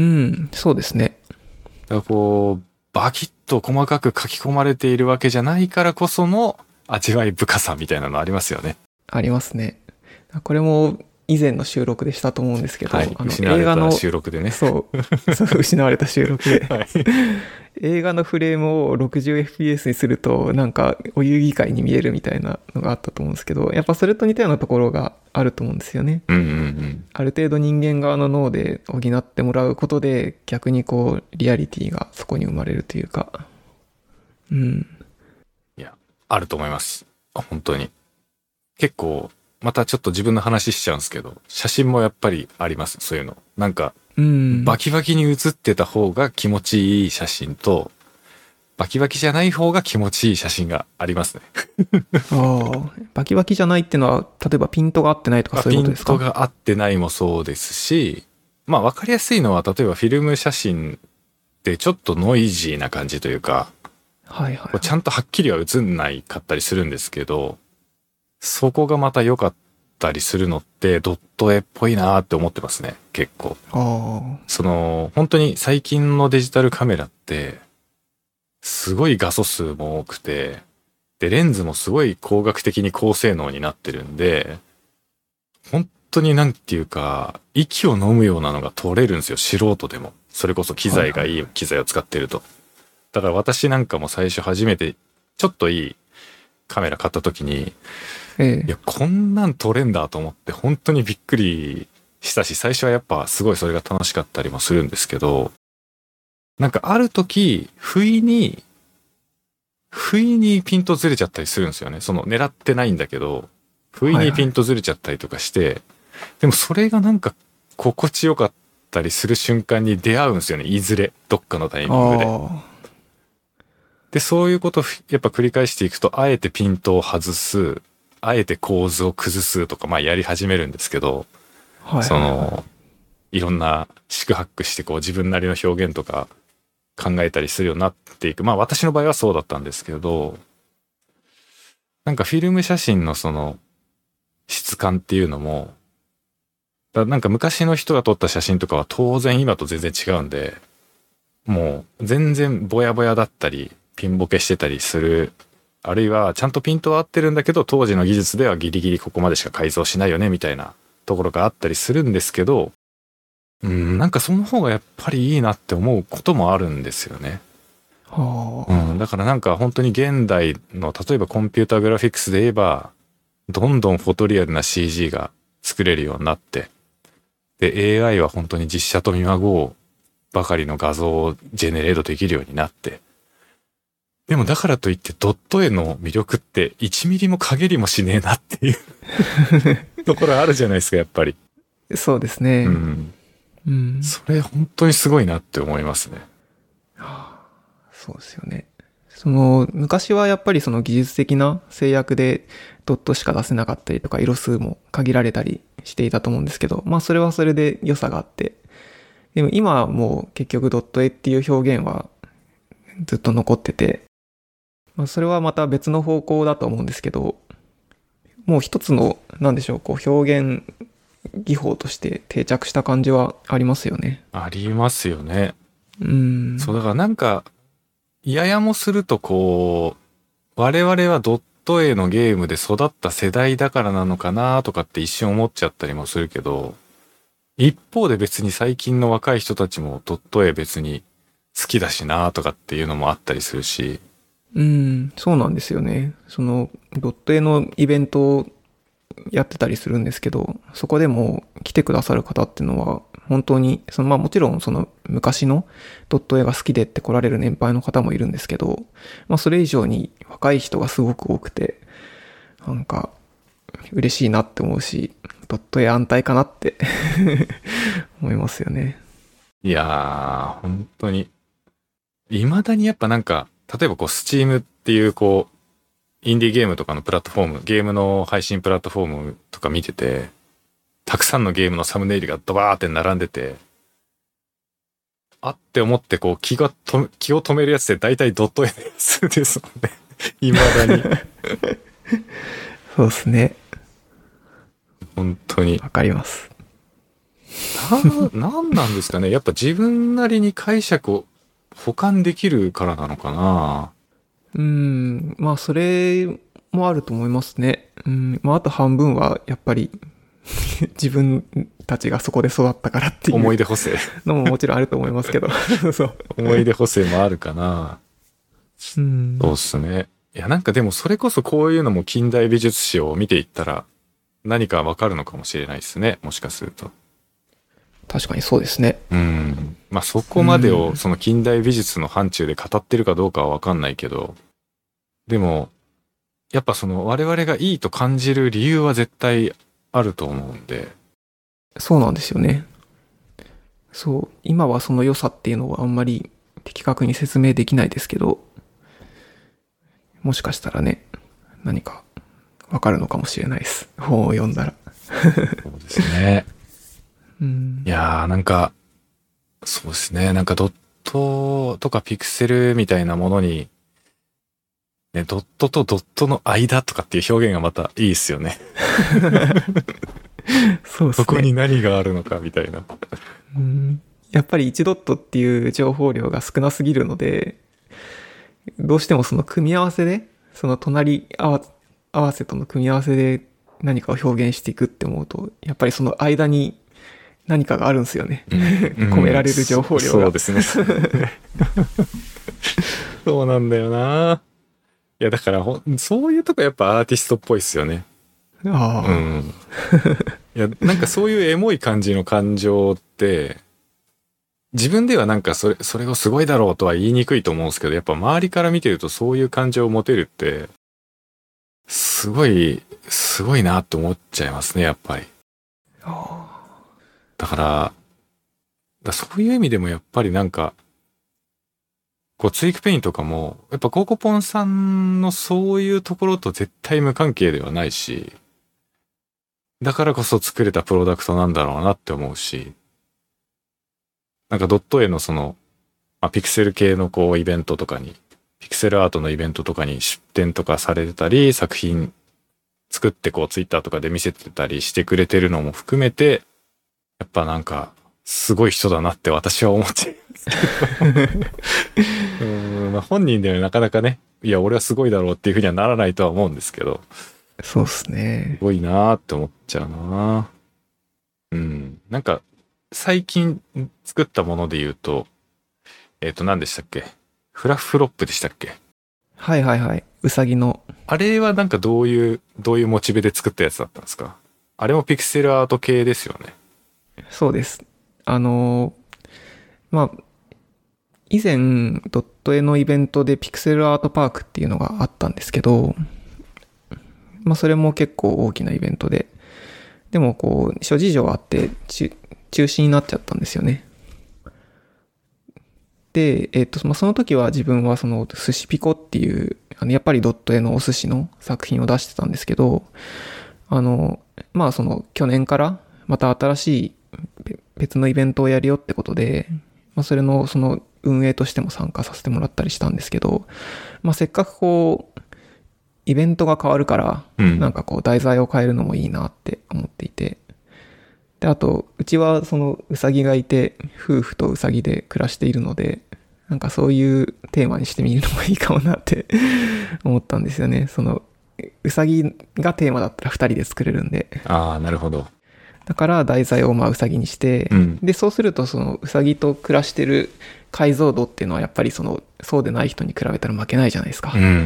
そうですね。 だからこう、バキッと細かく書き込まれているわけじゃないからこその味わい深さみたいなのありますよね。 ありますね。これも以前の収録でしたと思うんですけど、 はい、あの失われた収録でね。 そう、そう失われた収録で。はい、映画のフレームを ろくじゅうエフピーエス にするとなんかお遊戯会に見えるみたいなのがあったと思うんですけど、やっぱそれと似たようなところがあると思うんですよね。 うんうんうん、 ある程度人間側の脳で補ってもらうことで逆にこうリアリティがそこに生まれるというか、うん。 いや、あると思います。本当に。結構またちょっと自分の話しちゃうんですけど、写真もやっぱりあります。そういうの。なんか、うん、バキバキに写ってた方が気持ちいい写真と、バキバキじゃない方が気持ちいい写真がありますね。 ああ、バキバキじゃないっていうのは、例えばピントが合ってないとかそういうことですか？ ピントが合ってないもそうですし、まあ分かりやすいのは、例えばフィルム写真ってちょっとノイジーな感じというか、 はいはい、はい、 ちゃんとはっきりは写んないかったりするんですけど、そこがまた良かったりするのってドット絵っぽいなーって思ってますね、結構。 ああ。 その本当に最近のデジタルカメラってすごい画素数も多くて、でレンズもすごい光学的に高性能になってるんで、本当になんていうか息を飲むようなのが撮れるんですよ、素人でも。それこそ機材がいい機材を使ってると。だから私なんかも最初初めてちょっといいカメラ買った時に、ええ、いやこんなん撮れんだと思って本当にびっくりしたし、最初はやっぱすごいそれが楽しかったりもするんですけど、なんかある時不意に不意にピントずれちゃったりするんですよね。その狙ってないんだけど不意にピントずれちゃったりとかして、はいはい、でもそれがなんか心地よかったりする瞬間に出会うんですよね、いずれどっかのタイミングで。でそういうことをやっぱ繰り返していくと、あえてピントを外す、あえて構図を崩すとか、まあやり始めるんですけど、はいはいはい、そのいろんな四苦八苦してこう自分なりの表現とか考えたりするようになっていく。まあ私の場合はそうだったんですけど、なんかフィルム写真のその質感っていうのも、だなんか昔の人が撮った写真とかは当然今と全然違うんで、もう全然ぼやぼやだったり、ピンボケしてたりする。あるいはちゃんとピントは合ってるんだけど、当時の技術ではギリギリここまでしか改造しないよねみたいなところがあったりするんですけど、うん、なんかその方がやっぱりいいなって思うこともあるんですよね。 はうん、だからなんか本当に現代の例えばコンピューターグラフィックスで言えばどんどんフォトリアルな シージー が作れるようになって、で エーアイ は本当に実写と見まごうばかりの画像をジェネレートできるようになって、でもだからといってドット絵の魅力っていちミリも陰りもしねえなっていうところあるじゃないですか、やっぱり。 あ。そうですね。 うん。 うん。 それ本当にすごいなって思いますね。 そうですよね。その、昔はやっぱりその技術的な制約でドットしか出せなかったりとか、色数も限られたりしていたと思うんですけど、まあそれはそれで良さがあって、でも今はもう結局ドット絵っていう表現はずっと残ってて、まあそれはまた別の方向だと思うんですけど、もう一つの、なんでしょう、こう表現技法として定着した感じはありますよね。 ありますよね。 うん。 そう、だからなんか、ややもするとこう、我々はドット絵のゲームで育った世代だからなのかなとかって一瞬思っちゃったりもするけど、一方で別に最近の若い人たちもドット絵別に好きだしなとかっていうのもあったりするし、 うん、そうなんですよね。その、ドット絵のイベントをやってたりするんですけど、そこでも来てくださる方っていうのは、本当に、そのまあもちろんその昔のドット絵が好きでって来られる年配の方もいるんですけど、まあそれ以上に若い人がすごく多くて、なんか嬉しいなって思うし、ドット絵安泰かなって思いますよね。 いやー、本当に、未だにやっぱなんか、例えばこう、スチームっていうこう、インディーゲームとかのプラットフォーム、ゲームの配信プラットフォームとか見てて、たくさんのゲームのサムネイルがドバーって並んでて、あって思ってこう気がと、気を止めるやつって大体ドット絵のやつですもんね。未だに。 そうですね。 本当に。 わかります。 な、なんなんですかね。やっぱ自分なりに解釈を補完できるからなのかな。 うん、まあそれもあると思いますね。うん、まああと半分はやっぱり自分たちがそこで育ったからっていう思い出補正。 のももちろんあると思いますけど。そう。 思い出補正もあるかな。 うん、 そうっすね。いやなんかでもそれこそこういうのも近代美術史を見ていったら何かわかるのかもしれないですね。もしかすると。 確かにそうですね。 うん。まあそこまでをその近代美術の範疇で語ってるかどうかはわかんないけど、でも、やっぱその我々がいいと感じる理由は絶対あると思うんで。 そうなんですよね。そう。今はその良さっていうのをあんまり的確に説明できないですけど、もしかしたらね、何かわかるのかもしれないです。本を読んだら。 そうですね。 うん、 いやーなんか、そうですね。なんかドットとかピクセルみたいなものに、ね、ドットとドットの間とかっていう表現がまたいいですよね。 そうですね。 そこに何があるのかみたいな。 うん、やっぱりいちドットっていう情報量が少なすぎるので、どうしてもその組み合わせで、その隣合わ合わせとの組み合わせで何かを表現していくって思うと、やっぱりその間に何かがあるんですよね。 うん、 込められる情報量が。 そ、そうですね。そうなんだよな。いやだからほそういうとこやっぱアーティストっぽいっすよね。 ああ。 うん。いやなんかそういうエモい感じの感情って自分ではなんかそれそれがすごいだろうとは言いにくいと思うんですけど、やっぱ周りから見てるとそういう感情を持てるってすごいすごいなって思っちゃいますね、やっぱり。 あだから、だそういう意味でもやっぱりなんかこうツイクペインとかもやっぱココポンさんのそういうところと絶対無関係ではないし、だからこそ作れたプロダクトなんだろうなって思うし、なんかドット絵のそのまあ、ピクセル系のこうイベントとかに、ピクセルアートのイベントとかに出展とかされてたり、作品作ってこうツイッターとかで見せてたりしてくれてるのも含めて、やっぱなんかすごい人だなって私は思ってるんですけど、うん、まあ、本人ではなかなかね、いや俺はすごいだろうっていうふうにはならないとは思うんですけど、 そうですね。 すごいなーって思っちゃうな。うん。なんか、最近作ったもので言うと、えっと、何でしたっけ？フラフロップでしたっけ？ はいはいはい。うさぎの。 あれはなんかどういう、どういうモチベで作ったやつだったんですか？あれもピクセルアート系ですよね。 そうです。あの、まあ、以前、ドット絵のイベントでピクセルアートパークっていうのがあったんですけど、まあ、それも結構大きなイベントで、でもこう、諸事情あって中止になっちゃったんですよね。で、えっと、まあ、その時は自分はその寿司ピコっていう、あの、やっぱりドット絵のお寿司の作品を出してたんですけど、あの、まあその去年からまた新しい別のイベントをやるよってことで、まあそれのその運営としても参加させてもらったりしたんですけど、まあせっかくこう、イベントが変わるから、 うん。 なんかこう題材を変えるのもいいなって思っていて、で、あと、うちはそのうさぎがいて、夫婦とうさぎで暮らしているので、なんかそういうテーマにしてみるのもいいかもなって思ったんですよね。その、うさぎがテーマだったらふたりで作れるんで。 ああ、なるほど。 だから題材をまあうさぎにして、 うん。 で、そうするとそのうさぎと暮らしてる解像度っていうのはやっぱりその、そうでない人に比べたら負けないじゃないですか。 うんうんうん。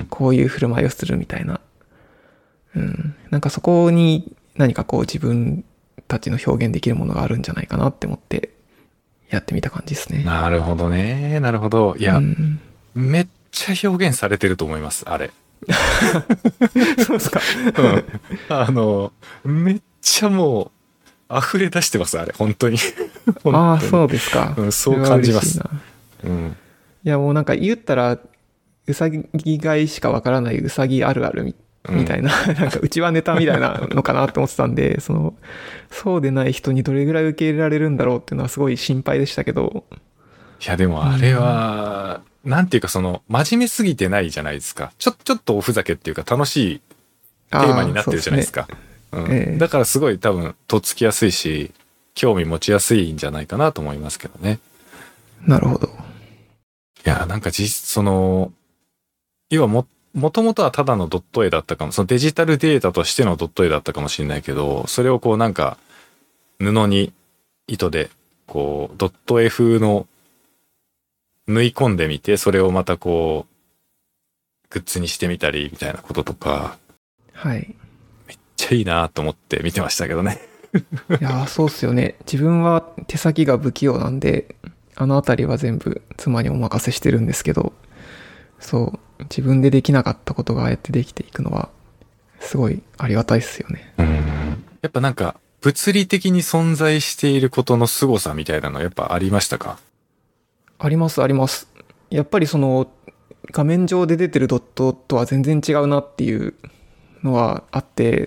こういう振る舞いをするみたいな。うん。なんかそこに何かこう自分たちの表現できるものがあるんじゃないかなって思ってやってみた感じですね。 なるほどね。なるほど。いや、 うん、 めっちゃ表現されてると思います、あれ。 そうですか。 うん。あの、めっちゃもう、溢れ出してます、あれ。本当に。本当に。 ああ、そうですか。 うん、そう感じます。 それは嬉しいな。 うん。 いやもうなんか言ったら、うさぎ飼いしかわからないうさぎあるある み,、 うんたいな、なんかうちはネタみたいなのかなって思ってたんで、その、そうでない人にどれぐらい受け入れられるんだろうっていうのはすごい心配でしたけど。 いや、でもあれは、なんていうかその、真面目すぎてないじゃないですか。ちょ、ちょっとおふざけっていうか楽しいテーマになってるじゃないですか。うん、 ええ、 だからすごい多分、とっつきやすいし、興味持ちやすいんじゃないかなと思いますけどね。 なるほど。 いや、なんか実、その、要はも、もともとはただのドット絵だったかも、そのデジタルデータとしてのドット絵だったかもしれないけど、それをこうなんか、布に糸で、こう、ドット絵風の縫い込んでみて、それをまたこう、グッズにしてみたり、みたいなこととか、 はい。 めっちゃいいなと思って見てましたけどね。 いやー、そうっすよね。自分は手先が不器用なんで、あのあたりは全部妻にお任せしてるんですけど、そう、自分でできなかったことがああやってできていくのは、すごいありがたいっすよね。 うん。やっぱなんか、物理的に存在していることの凄さみたいなのやっぱありましたか？ ありますあります。やっぱりその、画面上で出てるドットとは全然違うなっていうのはあって、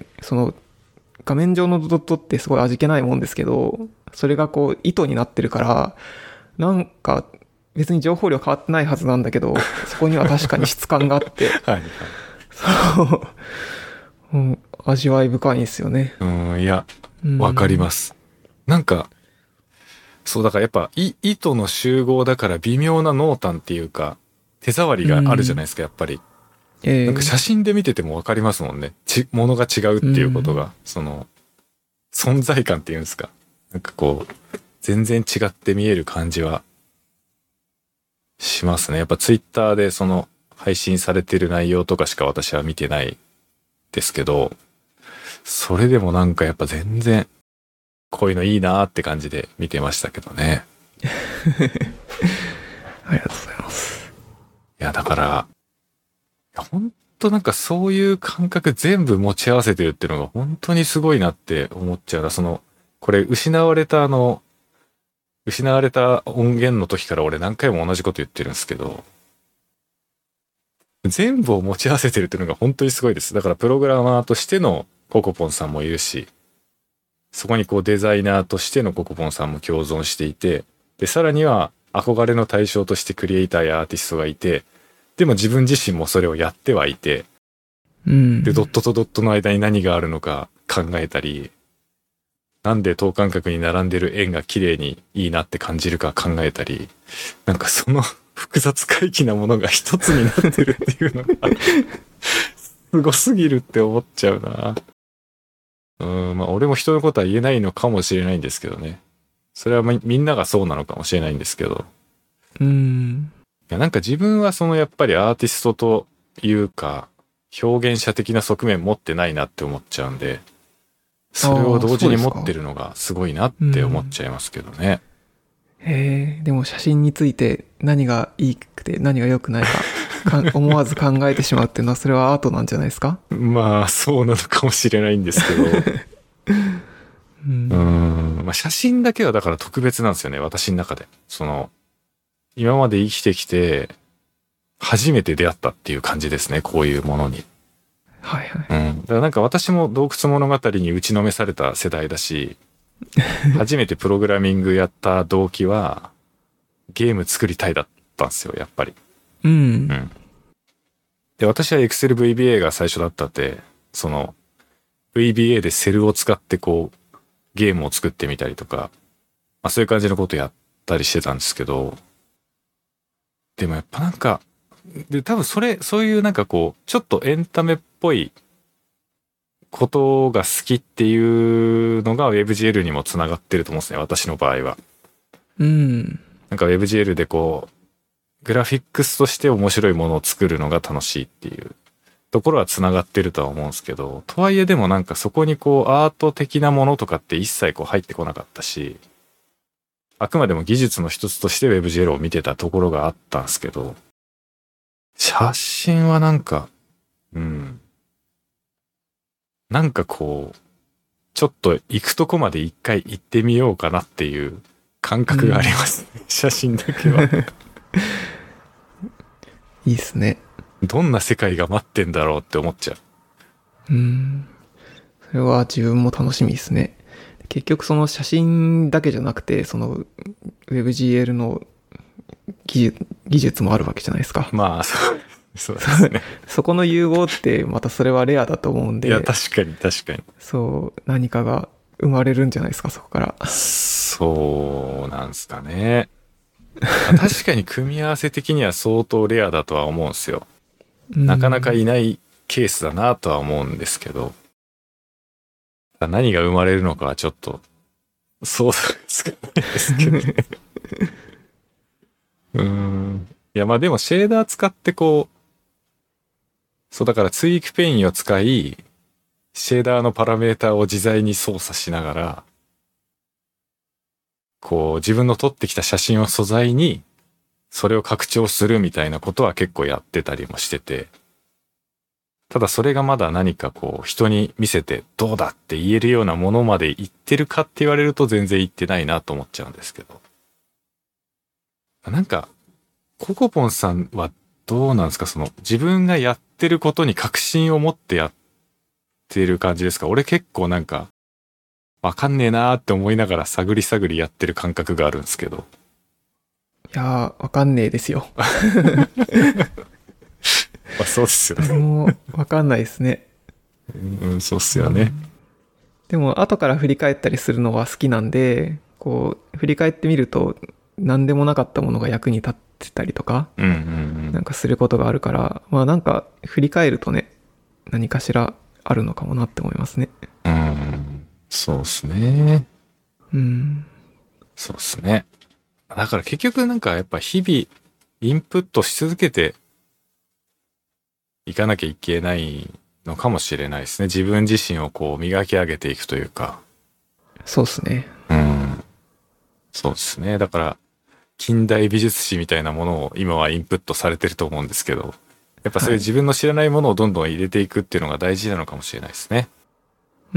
その、画面上のドットってすごい味気ないもんですけど、それがこう糸になってるから、なんか別に情報量変わってないはずなんだけど、そこには確かに質感があって、 はい。 そう、うん、味わい深いんですよね。 うん、いや、 うん、 わかります。なんか、そうだからやっぱ、い、糸の集合だから微妙な濃淡っていうか、手触りがあるじゃないですか、やっぱり。 ええ、 なんか写真で見ててもわかりますもんね。ち、ものが違うっていうことが、その、存在感っていうんですか。なんかこう、全然違って見える感じは、しますね。やっぱツイッターでその、配信されてる内容とかしか私は見てないですけど、それでもなんかやっぱ全然、こういうのいいなーって感じで見てましたけどね。 ありがとうございます。 いや、だから、ほんとなんかそういう感覚全部持ち合わせてるっていうのが本当にすごいなって思っちゃうな。その、これ失われたあの、失われた音源の時から俺何回も同じこと言ってるんですけど、全部を持ち合わせてるっていうのが本当にすごいです。だからプログラマーとしてのココポンさんもいるし、そこにこうデザイナーとしてのココポンさんも共存していて、で、さらには憧れの対象としてクリエイターやアーティストがいて、でも自分自身もそれをやってはいて、 うん。 で、ドットとドットの間に何があるのか考えたり、なんで等間隔に並んでる円が綺麗にいいなって感じるか考えたり、なんかその複雑回帰なものが一つになってるっていうのがすごすぎるって思っちゃうな。うん、まあ俺も人のことは言えないのかもしれないんですけどね。それはみみんながそうなのかもしれないんですけど。 うん。 いやなんか自分はそのやっぱりアーティストというか表現者的な側面持ってないなって思っちゃうんで、それを同時に持ってるのがすごいなって思っちゃいますけどね。 へえ、でも写真について何がいいくて何が良くないかか思わず考えてしまうっていうのはそれはアートなんじゃないですか？ まあそうなのかもしれないんですけど、 うん、 うーん、まあ写真だけはだから特別なんですよね、私の中で。その今まで生きてきて初めて出会ったっていう感じですね、こういうものに。 はいはい。 うん。だからなんか私も洞窟物語に打ちのめされた世代だし、初めてプログラミングやった動機はゲーム作りたいだったんですよ、やっぱり。 うん。 うん。で、私は Excel ブイビーエー が最初だったって、その ブイビーエー でセルを使ってこうゲームを作ってみたりとか、まあそういう感じのことやったりしてたんですけど、でもやっぱなんか、で、多分それ、そういうなんかこう、ちょっとエンタメっぽいことが好きっていうのが WebGL にもつながってると思うんですね、私の場合は。 うん。 なんか WebGL でこう、グラフィックスとして面白いものを作るのが楽しいっていうところはつながってるとは思うんですけど、とはいえでもなんかそこにこうアート的なものとかって一切こう入ってこなかったし、あくまでも技術の一つとして WebGL を見てたところがあったんですけど、写真はなんか、うん。なんかこう、ちょっと行くとこまで一回行ってみようかなっていう感覚がありますね。うん、写真だけは。 いいっすね。 どんな世界が待ってんだろうって思っちゃう。うん。それは自分も楽しみですね。結局その写真だけじゃなくて、その WebGL の技術、技術もあるわけじゃないですか。 まあ、そう、そうですね。 そこの融合ってまたそれはレアだと思うんで。 いや、確かに確かに。 そう、何かが生まれるんじゃないですか、そこから。 そうなんすかね。確かに組み合わせ的には相当レアだとは思うんですよ。なかなかいないケースだなとは思うんですけど。何が生まれるのかはちょっと、そうですかないですけどね。うーん。いや、まあでもシェーダー使ってこう、そうだからツイークペインを使い、シェーダーのパラメータを自在に操作しながら、こう自分の撮ってきた写真を素材に、それを拡張するみたいなことは結構やってたりもしてて、ただそれがまだ何かこう人に見せてどうだって言えるようなものまでいってるかって言われると全然いってないなと思っちゃうんですけど。なんか、ココポンさんはどうなんですか？その自分がやってることに確信を持ってやってる感じですか？俺結構なんかわかんねえなーって思いながら探り探りやってる感覚があるんですけど。 いやー、わかんねえですよ。 まあそうですよね。 もうわかんないですね。 うん、そうっすよね。うん、 でも後から振り返ったりするのは好きなんで、こう振り返ってみると何でもなかったものが役に立ってたりとか、 うんうんうん、 なんかすることがあるから、まあなんか振り返るとね、何かしらあるのかもなって思いますね。 うん、そうっすね。 うん、 そうっすね。だから結局なんかやっぱ日々インプットし続けていかなきゃいけないのかもしれないですね。自分自身をこう磨き上げていくというか。 そうですね。 うん。そうですね。だから近代美術史みたいなものを今はインプットされてると思うんですけど、やっぱそういう自分の知らないものをどんどん入れていくっていうのが大事なのかもしれないですね。 うん、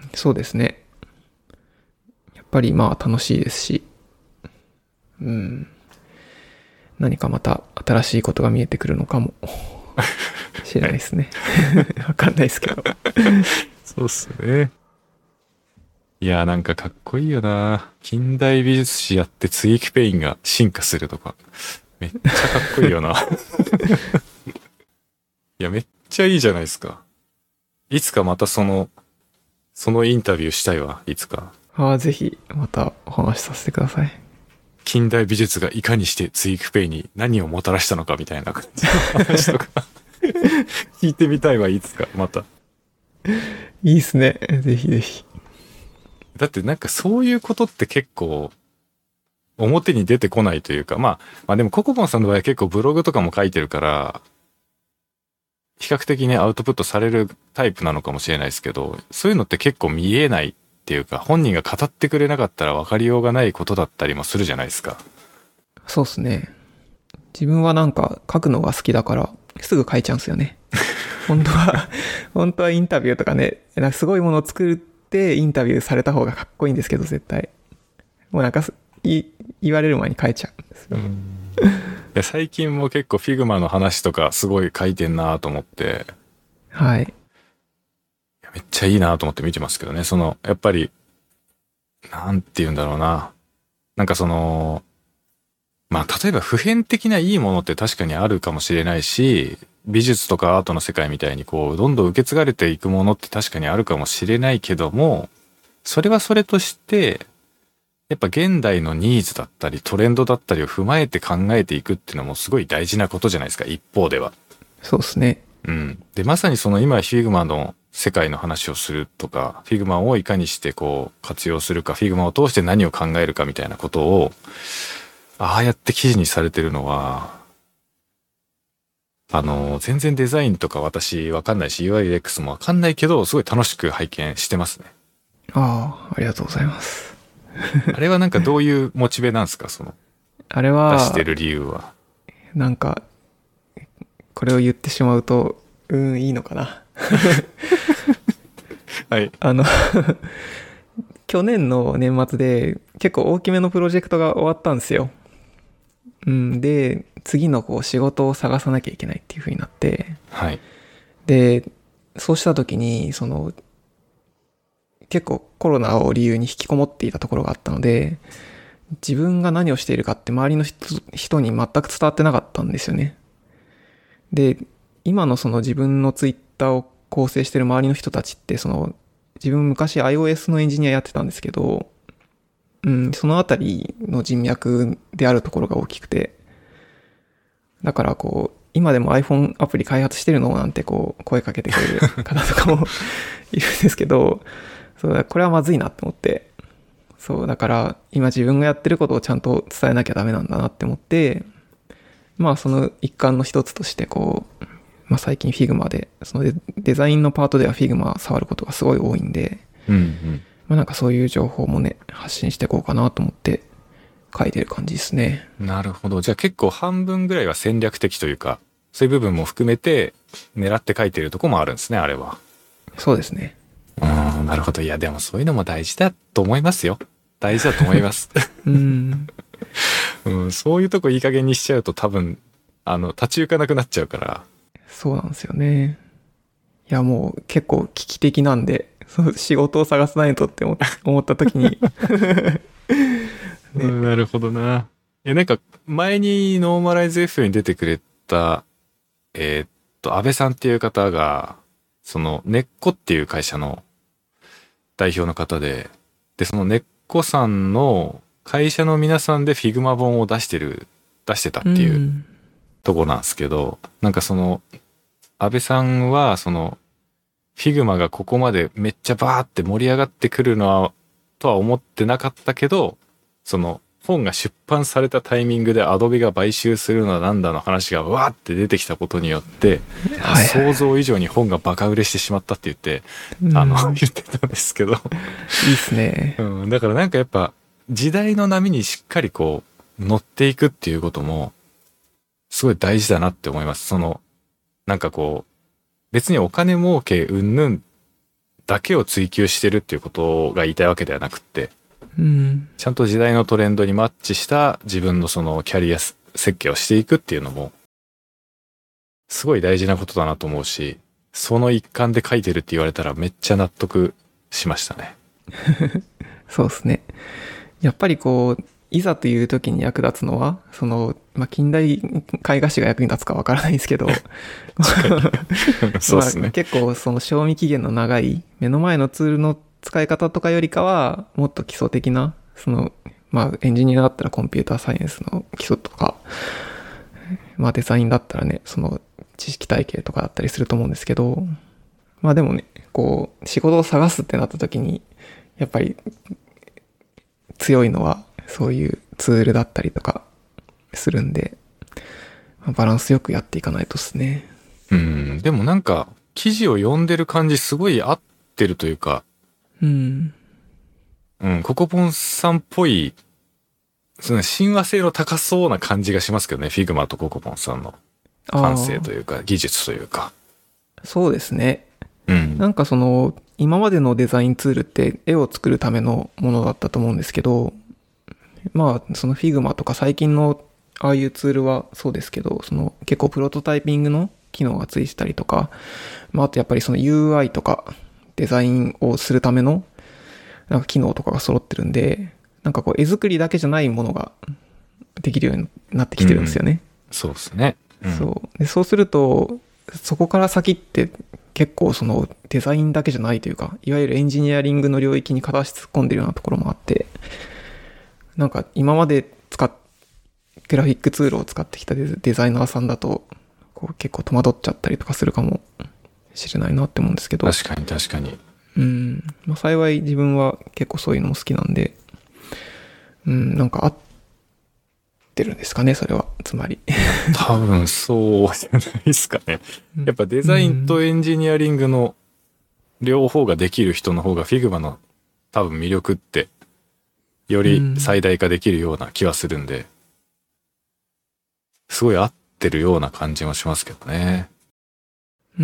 そうですね。やっぱりまあ楽しいですし、うん。何かまた新しいことが見えてくるのかもしれないですね。わかんないですけど。 そうっすね。 いやーなんかかっこいいよな。近代美術史やってツイークペインが進化するとか。めっちゃかっこいいよな。いや、めっちゃいいじゃないですか。いつかまたその、そのインタビューしたいわ、いつか。 ああ、ぜひ、またお話しさせてください。 近代美術がいかにしてツイークペイに何をもたらしたのかみたいな感じの話とか聞いてみたいわ、いつか、また。 いいっすね。ぜひぜひ。 だってなんかそういうことって結構表に出てこないというか、まあ、まあでもココポンさんの場合は結構ブログとかも書いてるから、比較的ねアウトプットされるタイプなのかもしれないですけど、そういうのって結構見えないっていうか、本人が語ってくれなかったら分かりようがないことだったりもするじゃないですか。 そうっすね。自分はなんか書くのが好きだから、すぐ書いちゃうんですよね。本当は、本当はインタビューとかね、なんかすごいものを作ってインタビューされた方がかっこいいんですけど、絶対。もうなんかい言われる前に書いちゃうんですよ。 うんいや最近も結構 Figma の話とかすごい書いてんなと思って、 はい。 いやめっちゃいいなと思って見てますけどね。その、やっぱり、なんて言うんだろうな。なんかその、まあ例えば普遍的ないいものって確かにあるかもしれないし、美術とかアートの世界みたいにこう、どんどん受け継がれていくものって確かにあるかもしれないけども、それはそれとして、やっぱ現代のニーズだったりトレンドだったりを踏まえて考えていくっていうのもすごい大事なことじゃないですか、一方では。 そうですね。 うん。で、まさにその今 Figma の世界の話をするとか、Figma をいかにしてこう活用するか、Figma を通して何を考えるかみたいなことを、ああやって記事にされてるのは、あの、全然デザインとか私わかんないし、ユーアイユーエックス もわかんないけど、すごい楽しく拝見してますね。 ああ、ありがとうございます。 あれはなんかどういうモチベなんですか、その、 あれは、 出してる理由は。 なんか、これを言ってしまうと、うーん、いいのかな。 はい。 あの、去年の年末で結構大きめのプロジェクトが終わったんですよ。うん、で、次のこう仕事を探さなきゃいけないっていう風になって、 はい。 で、そうした時に、その、結構コロナを理由に引きこもっていたところがあったので、自分が何をしているかって周りの人人に全く伝わってなかったんですよね。で、今のその自分のツイッターを構成している周りの人たちって、その、自分昔 iOS のエンジニアやってたんですけど、うん、そのあたりの人脈であるところが大きくて、だからこう、今でも iPhone アプリ開発してるのなんてこう、声かけてくれる方とかもいるんですけど、そうこれはまずいなって思って、そう、だから今自分がやってることをちゃんと伝えなきゃダメなんだなって思って、まあその一環の一つとしてこう、まあ最近 Figma で、そのデデザインのパートでは Figma 触ることがすごい多いんで、 うんうん。 まあなんかそういう情報もね、発信していこうかなと思って書いてる感じですね。 なるほど。じゃあ結構半分ぐらいは戦略的というか、そういう部分も含めて狙って書いてるとこもあるんですね、あれは。 そうですね。 うん、なるほど。いや、でもそういうのも大事だと思いますよ。大事だと思います。 うん。 うん、そういうとこいい加減にしちゃうと多分、あの、立ち行かなくなっちゃうから。 そうなんですよね。いやもう結構危機的なんで、そう仕事を探さないとって思思った時に、 うん、なるほどな。え、なんか、前にノーマライズ F に出てくれた、えーっと、安倍さんっていう方が、その、根っこっていう会社の代表の方で、で、その根っこさんの会社の皆さんで Figma 本を出してる、出してたっていううんとこなんですけど、なんかその、安倍さんは、その、Figma がここまでめっちゃバーって盛り上がってくるのは、とは思ってなかったけど、その、本が出版されたタイミングで Adobe が買収するのはなんだの話がわーって出てきたことによって、 はいはい想像以上に本がバカ売れしてしまったって言って、 うんあの、言ってたんですけど、 いいっすね。 うん、だからなんかやっぱ時代の波にしっかりこう乗っていくっていうこともすごい大事だなって思います。その、なんかこう、別にお金儲け云々だけを追求してるっていうことが言いたいわけではなくって、 うん。 ちゃんと時代のトレンドにマッチした自分のそのキャリア設計をしていくっていうのも、すごい大事なことだなと思うし、その一環で書いてるって言われたらめっちゃ納得しましたね。 そうですね。やっぱりこう、いざという時に役立つのは、その、まあ、近代絵画史が役に立つかわからないんですけど、 そうですね。 まあ、結構その賞味期限の長い目の前のツールの使い方とかよりかは、もっと基礎的な、その、まあ、エンジニアだったらコンピューターサイエンスの基礎とか、まあ、デザインだったらね、その知識体系とかだったりすると思うんですけど、まあでもね、こう、仕事を探すってなった時に、やっぱり強いのはそういうツールだったりとかするんで、まあバランスよくやっていかないとですね。 うん、でもなんか、記事を読んでる感じすごい合ってるというか、 うん。 うん、ココポンさんっぽい、その親和性の高そうな感じがしますけどね、Figma とココポンさんの感性というか、技術というか。 そうですね。 うん。 なんかその、今までのデザインツールって絵を作るためのものだったと思うんですけど、まあ、その Figma とか最近のああいうツールはそうですけど、その結構プロトタイピングの機能がついてたりとか、まあ、あとやっぱりその ユーアイ とかデザインをするためのなんか機能とかが揃ってるんで、なんかこう絵作りだけじゃないものができるようになってきてるんですよね。 うん、そうですね。うん、 そうで。そうすると、そこから先って結構そのデザインだけじゃないというか、いわゆるエンジニアリングの領域に片足突っ込んでるようなところもあって、なんか今まで使っ、グラフィックツールを使ってきたデザイナーさんだと、こう結構戸惑っちゃったりとかするかもしれないなって思うんですけど。 確かに確かに。 うん。まあ、幸い自分は結構そういうのも好きなんで、うん、なんか合ってるんですかね、それは。つまり。 多分そうじゃないですかね。やっぱデザインとエンジニアリングの両方ができる人の方が Figma の多分魅力ってより最大化できるような気はするんで、すごい合ってるような感じもしますけどね。 うん、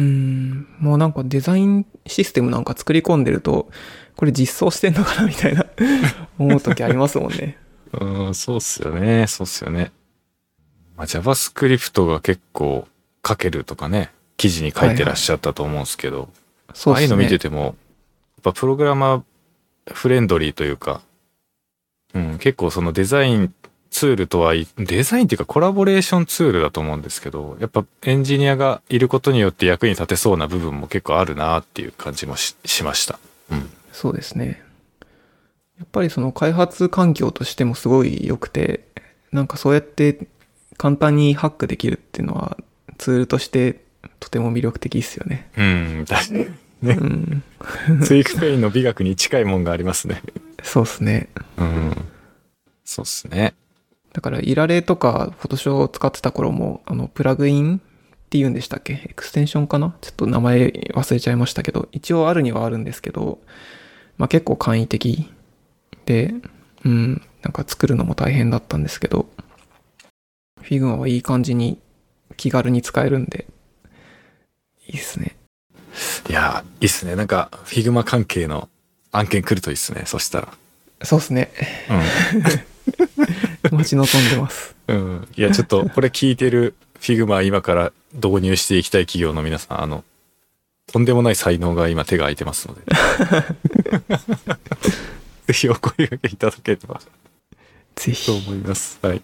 もうなんかデザインシステムなんか作り込んでると、これ実装してんのかなみたいな思う時ありますもんね。 うん、そうっすよね。そうっすよね。まあ、JavaScript が結構書けるとかね、記事に書いてらっしゃったと思うんですけど、はいはい、そうですね。ああいうの見てても、やっぱプログラマーフレンドリーというか、うん、結構そのデザインツールとは、デザインっていうかコラボレーションツールだと思うんですけど、やっぱエンジニアがいることによって役に立てそうな部分も結構あるなっていう感じも し, しました。うん。 そうですね。やっぱりその開発環境としてもすごい良くて、なんかそうやって簡単にハックできるっていうのはツールとしてとても魅力的ですよね。 うん、確かにね。うん、ツイクペインの美学に近いもんがありますね。 そうですね。 うん。そうっすね。 だからイラレとかフォトショーを使ってた頃も、あのプラグインって言うんでしたっけ？エクステンションかな？ちょっと名前忘れちゃいましたけど、一応あるにはあるんですけど、まあ結構簡易的で、うん、なんか作るのも大変だったんですけど、Figma はいい感じに気軽に使えるんで、いいっすね。 いや、いいっすね。なんか Figma 関係の案件来るといいっすね。そしたら。 そうっすね。うん。待ち望んでます。 うん。いや、ちょっとこれ聞いてる Figma 今から導入していきたい企業の皆さん、あの、とんでもない才能が今手が空いてますので。ぜひお声掛けいただければ。 ぜひ。 と思います。はい。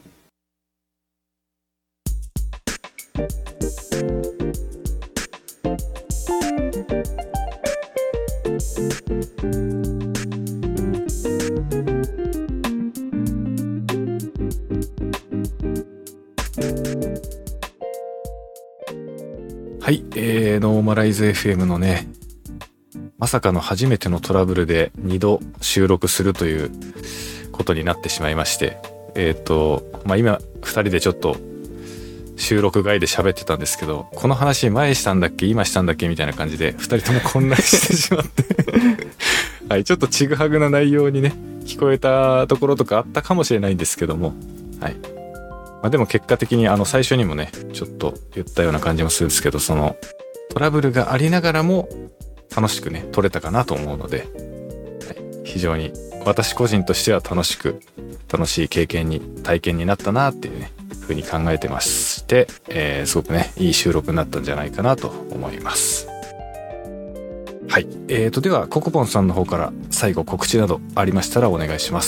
はい、えー、ノーマライズ エフエム のね、まさかの初めてのトラブルでにど収録するということになってしまいまして、えっと、まあ、今ふたりでちょっと収録外で喋ってたんですけど、この話前したんだっけ今したんだっけみたいな感じでふたりとも混乱してしまってはい、ちょっとちぐはぐな内容にね聞こえたところとかあったかもしれないんですけども、はい、まあ、でも結果的にあの最初にもねちょっと言ったような感じもするんですけど、そのトラブルがありながらも楽しくね撮れたかなと思うので、はい、非常に私個人としては楽しく楽しい経験に体験になったなっていうね風に考えてまして、えー、すごくねいい収録になったんじゃないかなと思います。 はい。えーと、では、ココポンさんの方から最後告知などありましたらお願いします。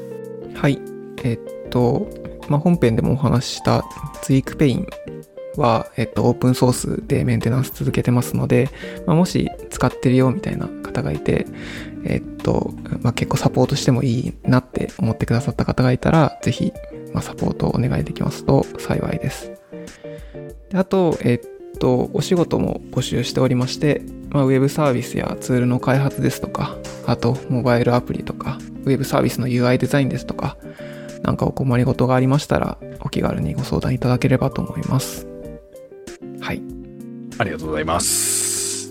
はい。えっと、まあ、本編でもお話ししたツイークペインは、えっと、オープンソースでメンテナンス続けてますので、まあ、もし使ってるよみたいな方がいて、えっと、まあ、結構サポートしてもいいなって思ってくださった方がいたら、ぜひ、まあ、サポートをお願いできますと幸いです。であと、えっと、お仕事も募集しておりまして、まあ、ウェブサービスやツールの開発ですとか、あと、モバイルアプリとか、ウェブサービスの ユーアイ デザインですとか、なんかお困りごとがありましたら、お気軽にご相談いただければと思います。はい。 ありがとうございます。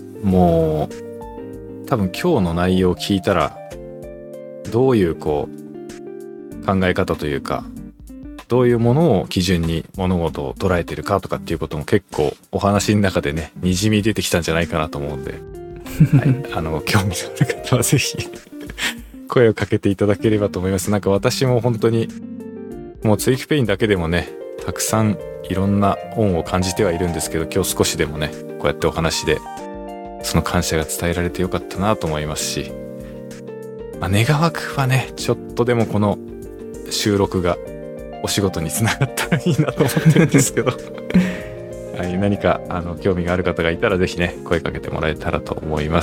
もう、多分今日の内容を聞いたら、どういうこう、考え方というか、どういうものを基準に物事を捉えてるかとかっていうことも結構お話の中でね、にじみ出てきたんじゃないかなと思うんで、はい、あの、興味のある方はぜひ、声をかけていただければと思います。なんか私も本当に、もうツイクペインだけでもね、たくさんいろんな恩を感じてはいるんですけど、今日少しでもね、こうやってお話でその感謝が伝えられてよかったなと思いますし、まあ、願わくはね、ちょっとでもこの収録がお仕事につながったらいいなと思ってるんですけど、はい、何かあの興味がある方がいたらぜひね、声かけてもらえたらと思います。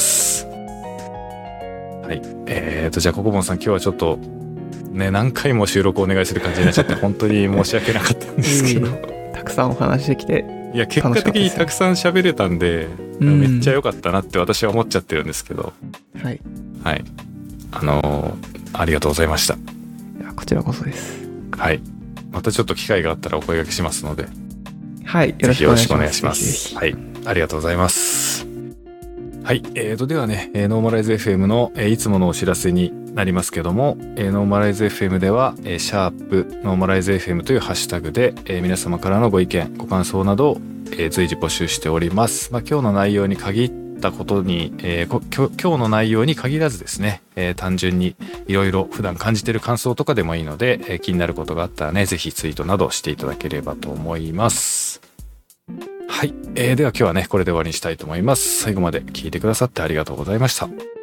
はい、えーとじゃあココボンさん、今日はちょっとね、何回も収録お願いする感じになっちゃって本当に申し訳なかったんですけどたくさんお話できて、 いや結果的にたくさん喋れたんで、めっちゃ良かったなって私は思っちゃってるんですけど、 はいはい、あのー、ありがとうございました。いやこちらこそです。 はい、またちょっと機会があったらお声掛けしますので、 はい、 よろしくお願いします。はい、ありがとうございます。はい、えーとではね、ノーマライズ エフエム のいつものお知らせになりますけども、ノーマライズ エフエム ではシャープノーマライズ エフエム というハッシュタグで皆様からのご意見ご感想などを随時募集しております。まあ、今日の内容に限ったことに、えー、今日の内容に限らずですね、えー、単純にいろいろ普段感じている感想とかでもいいので、えー、気になることがあったらね、ぜひツイートなどしていただければと思います。はい、えー、では今日はねこれで終わりにしたいと思います。最後まで聞いてくださってありがとうございました。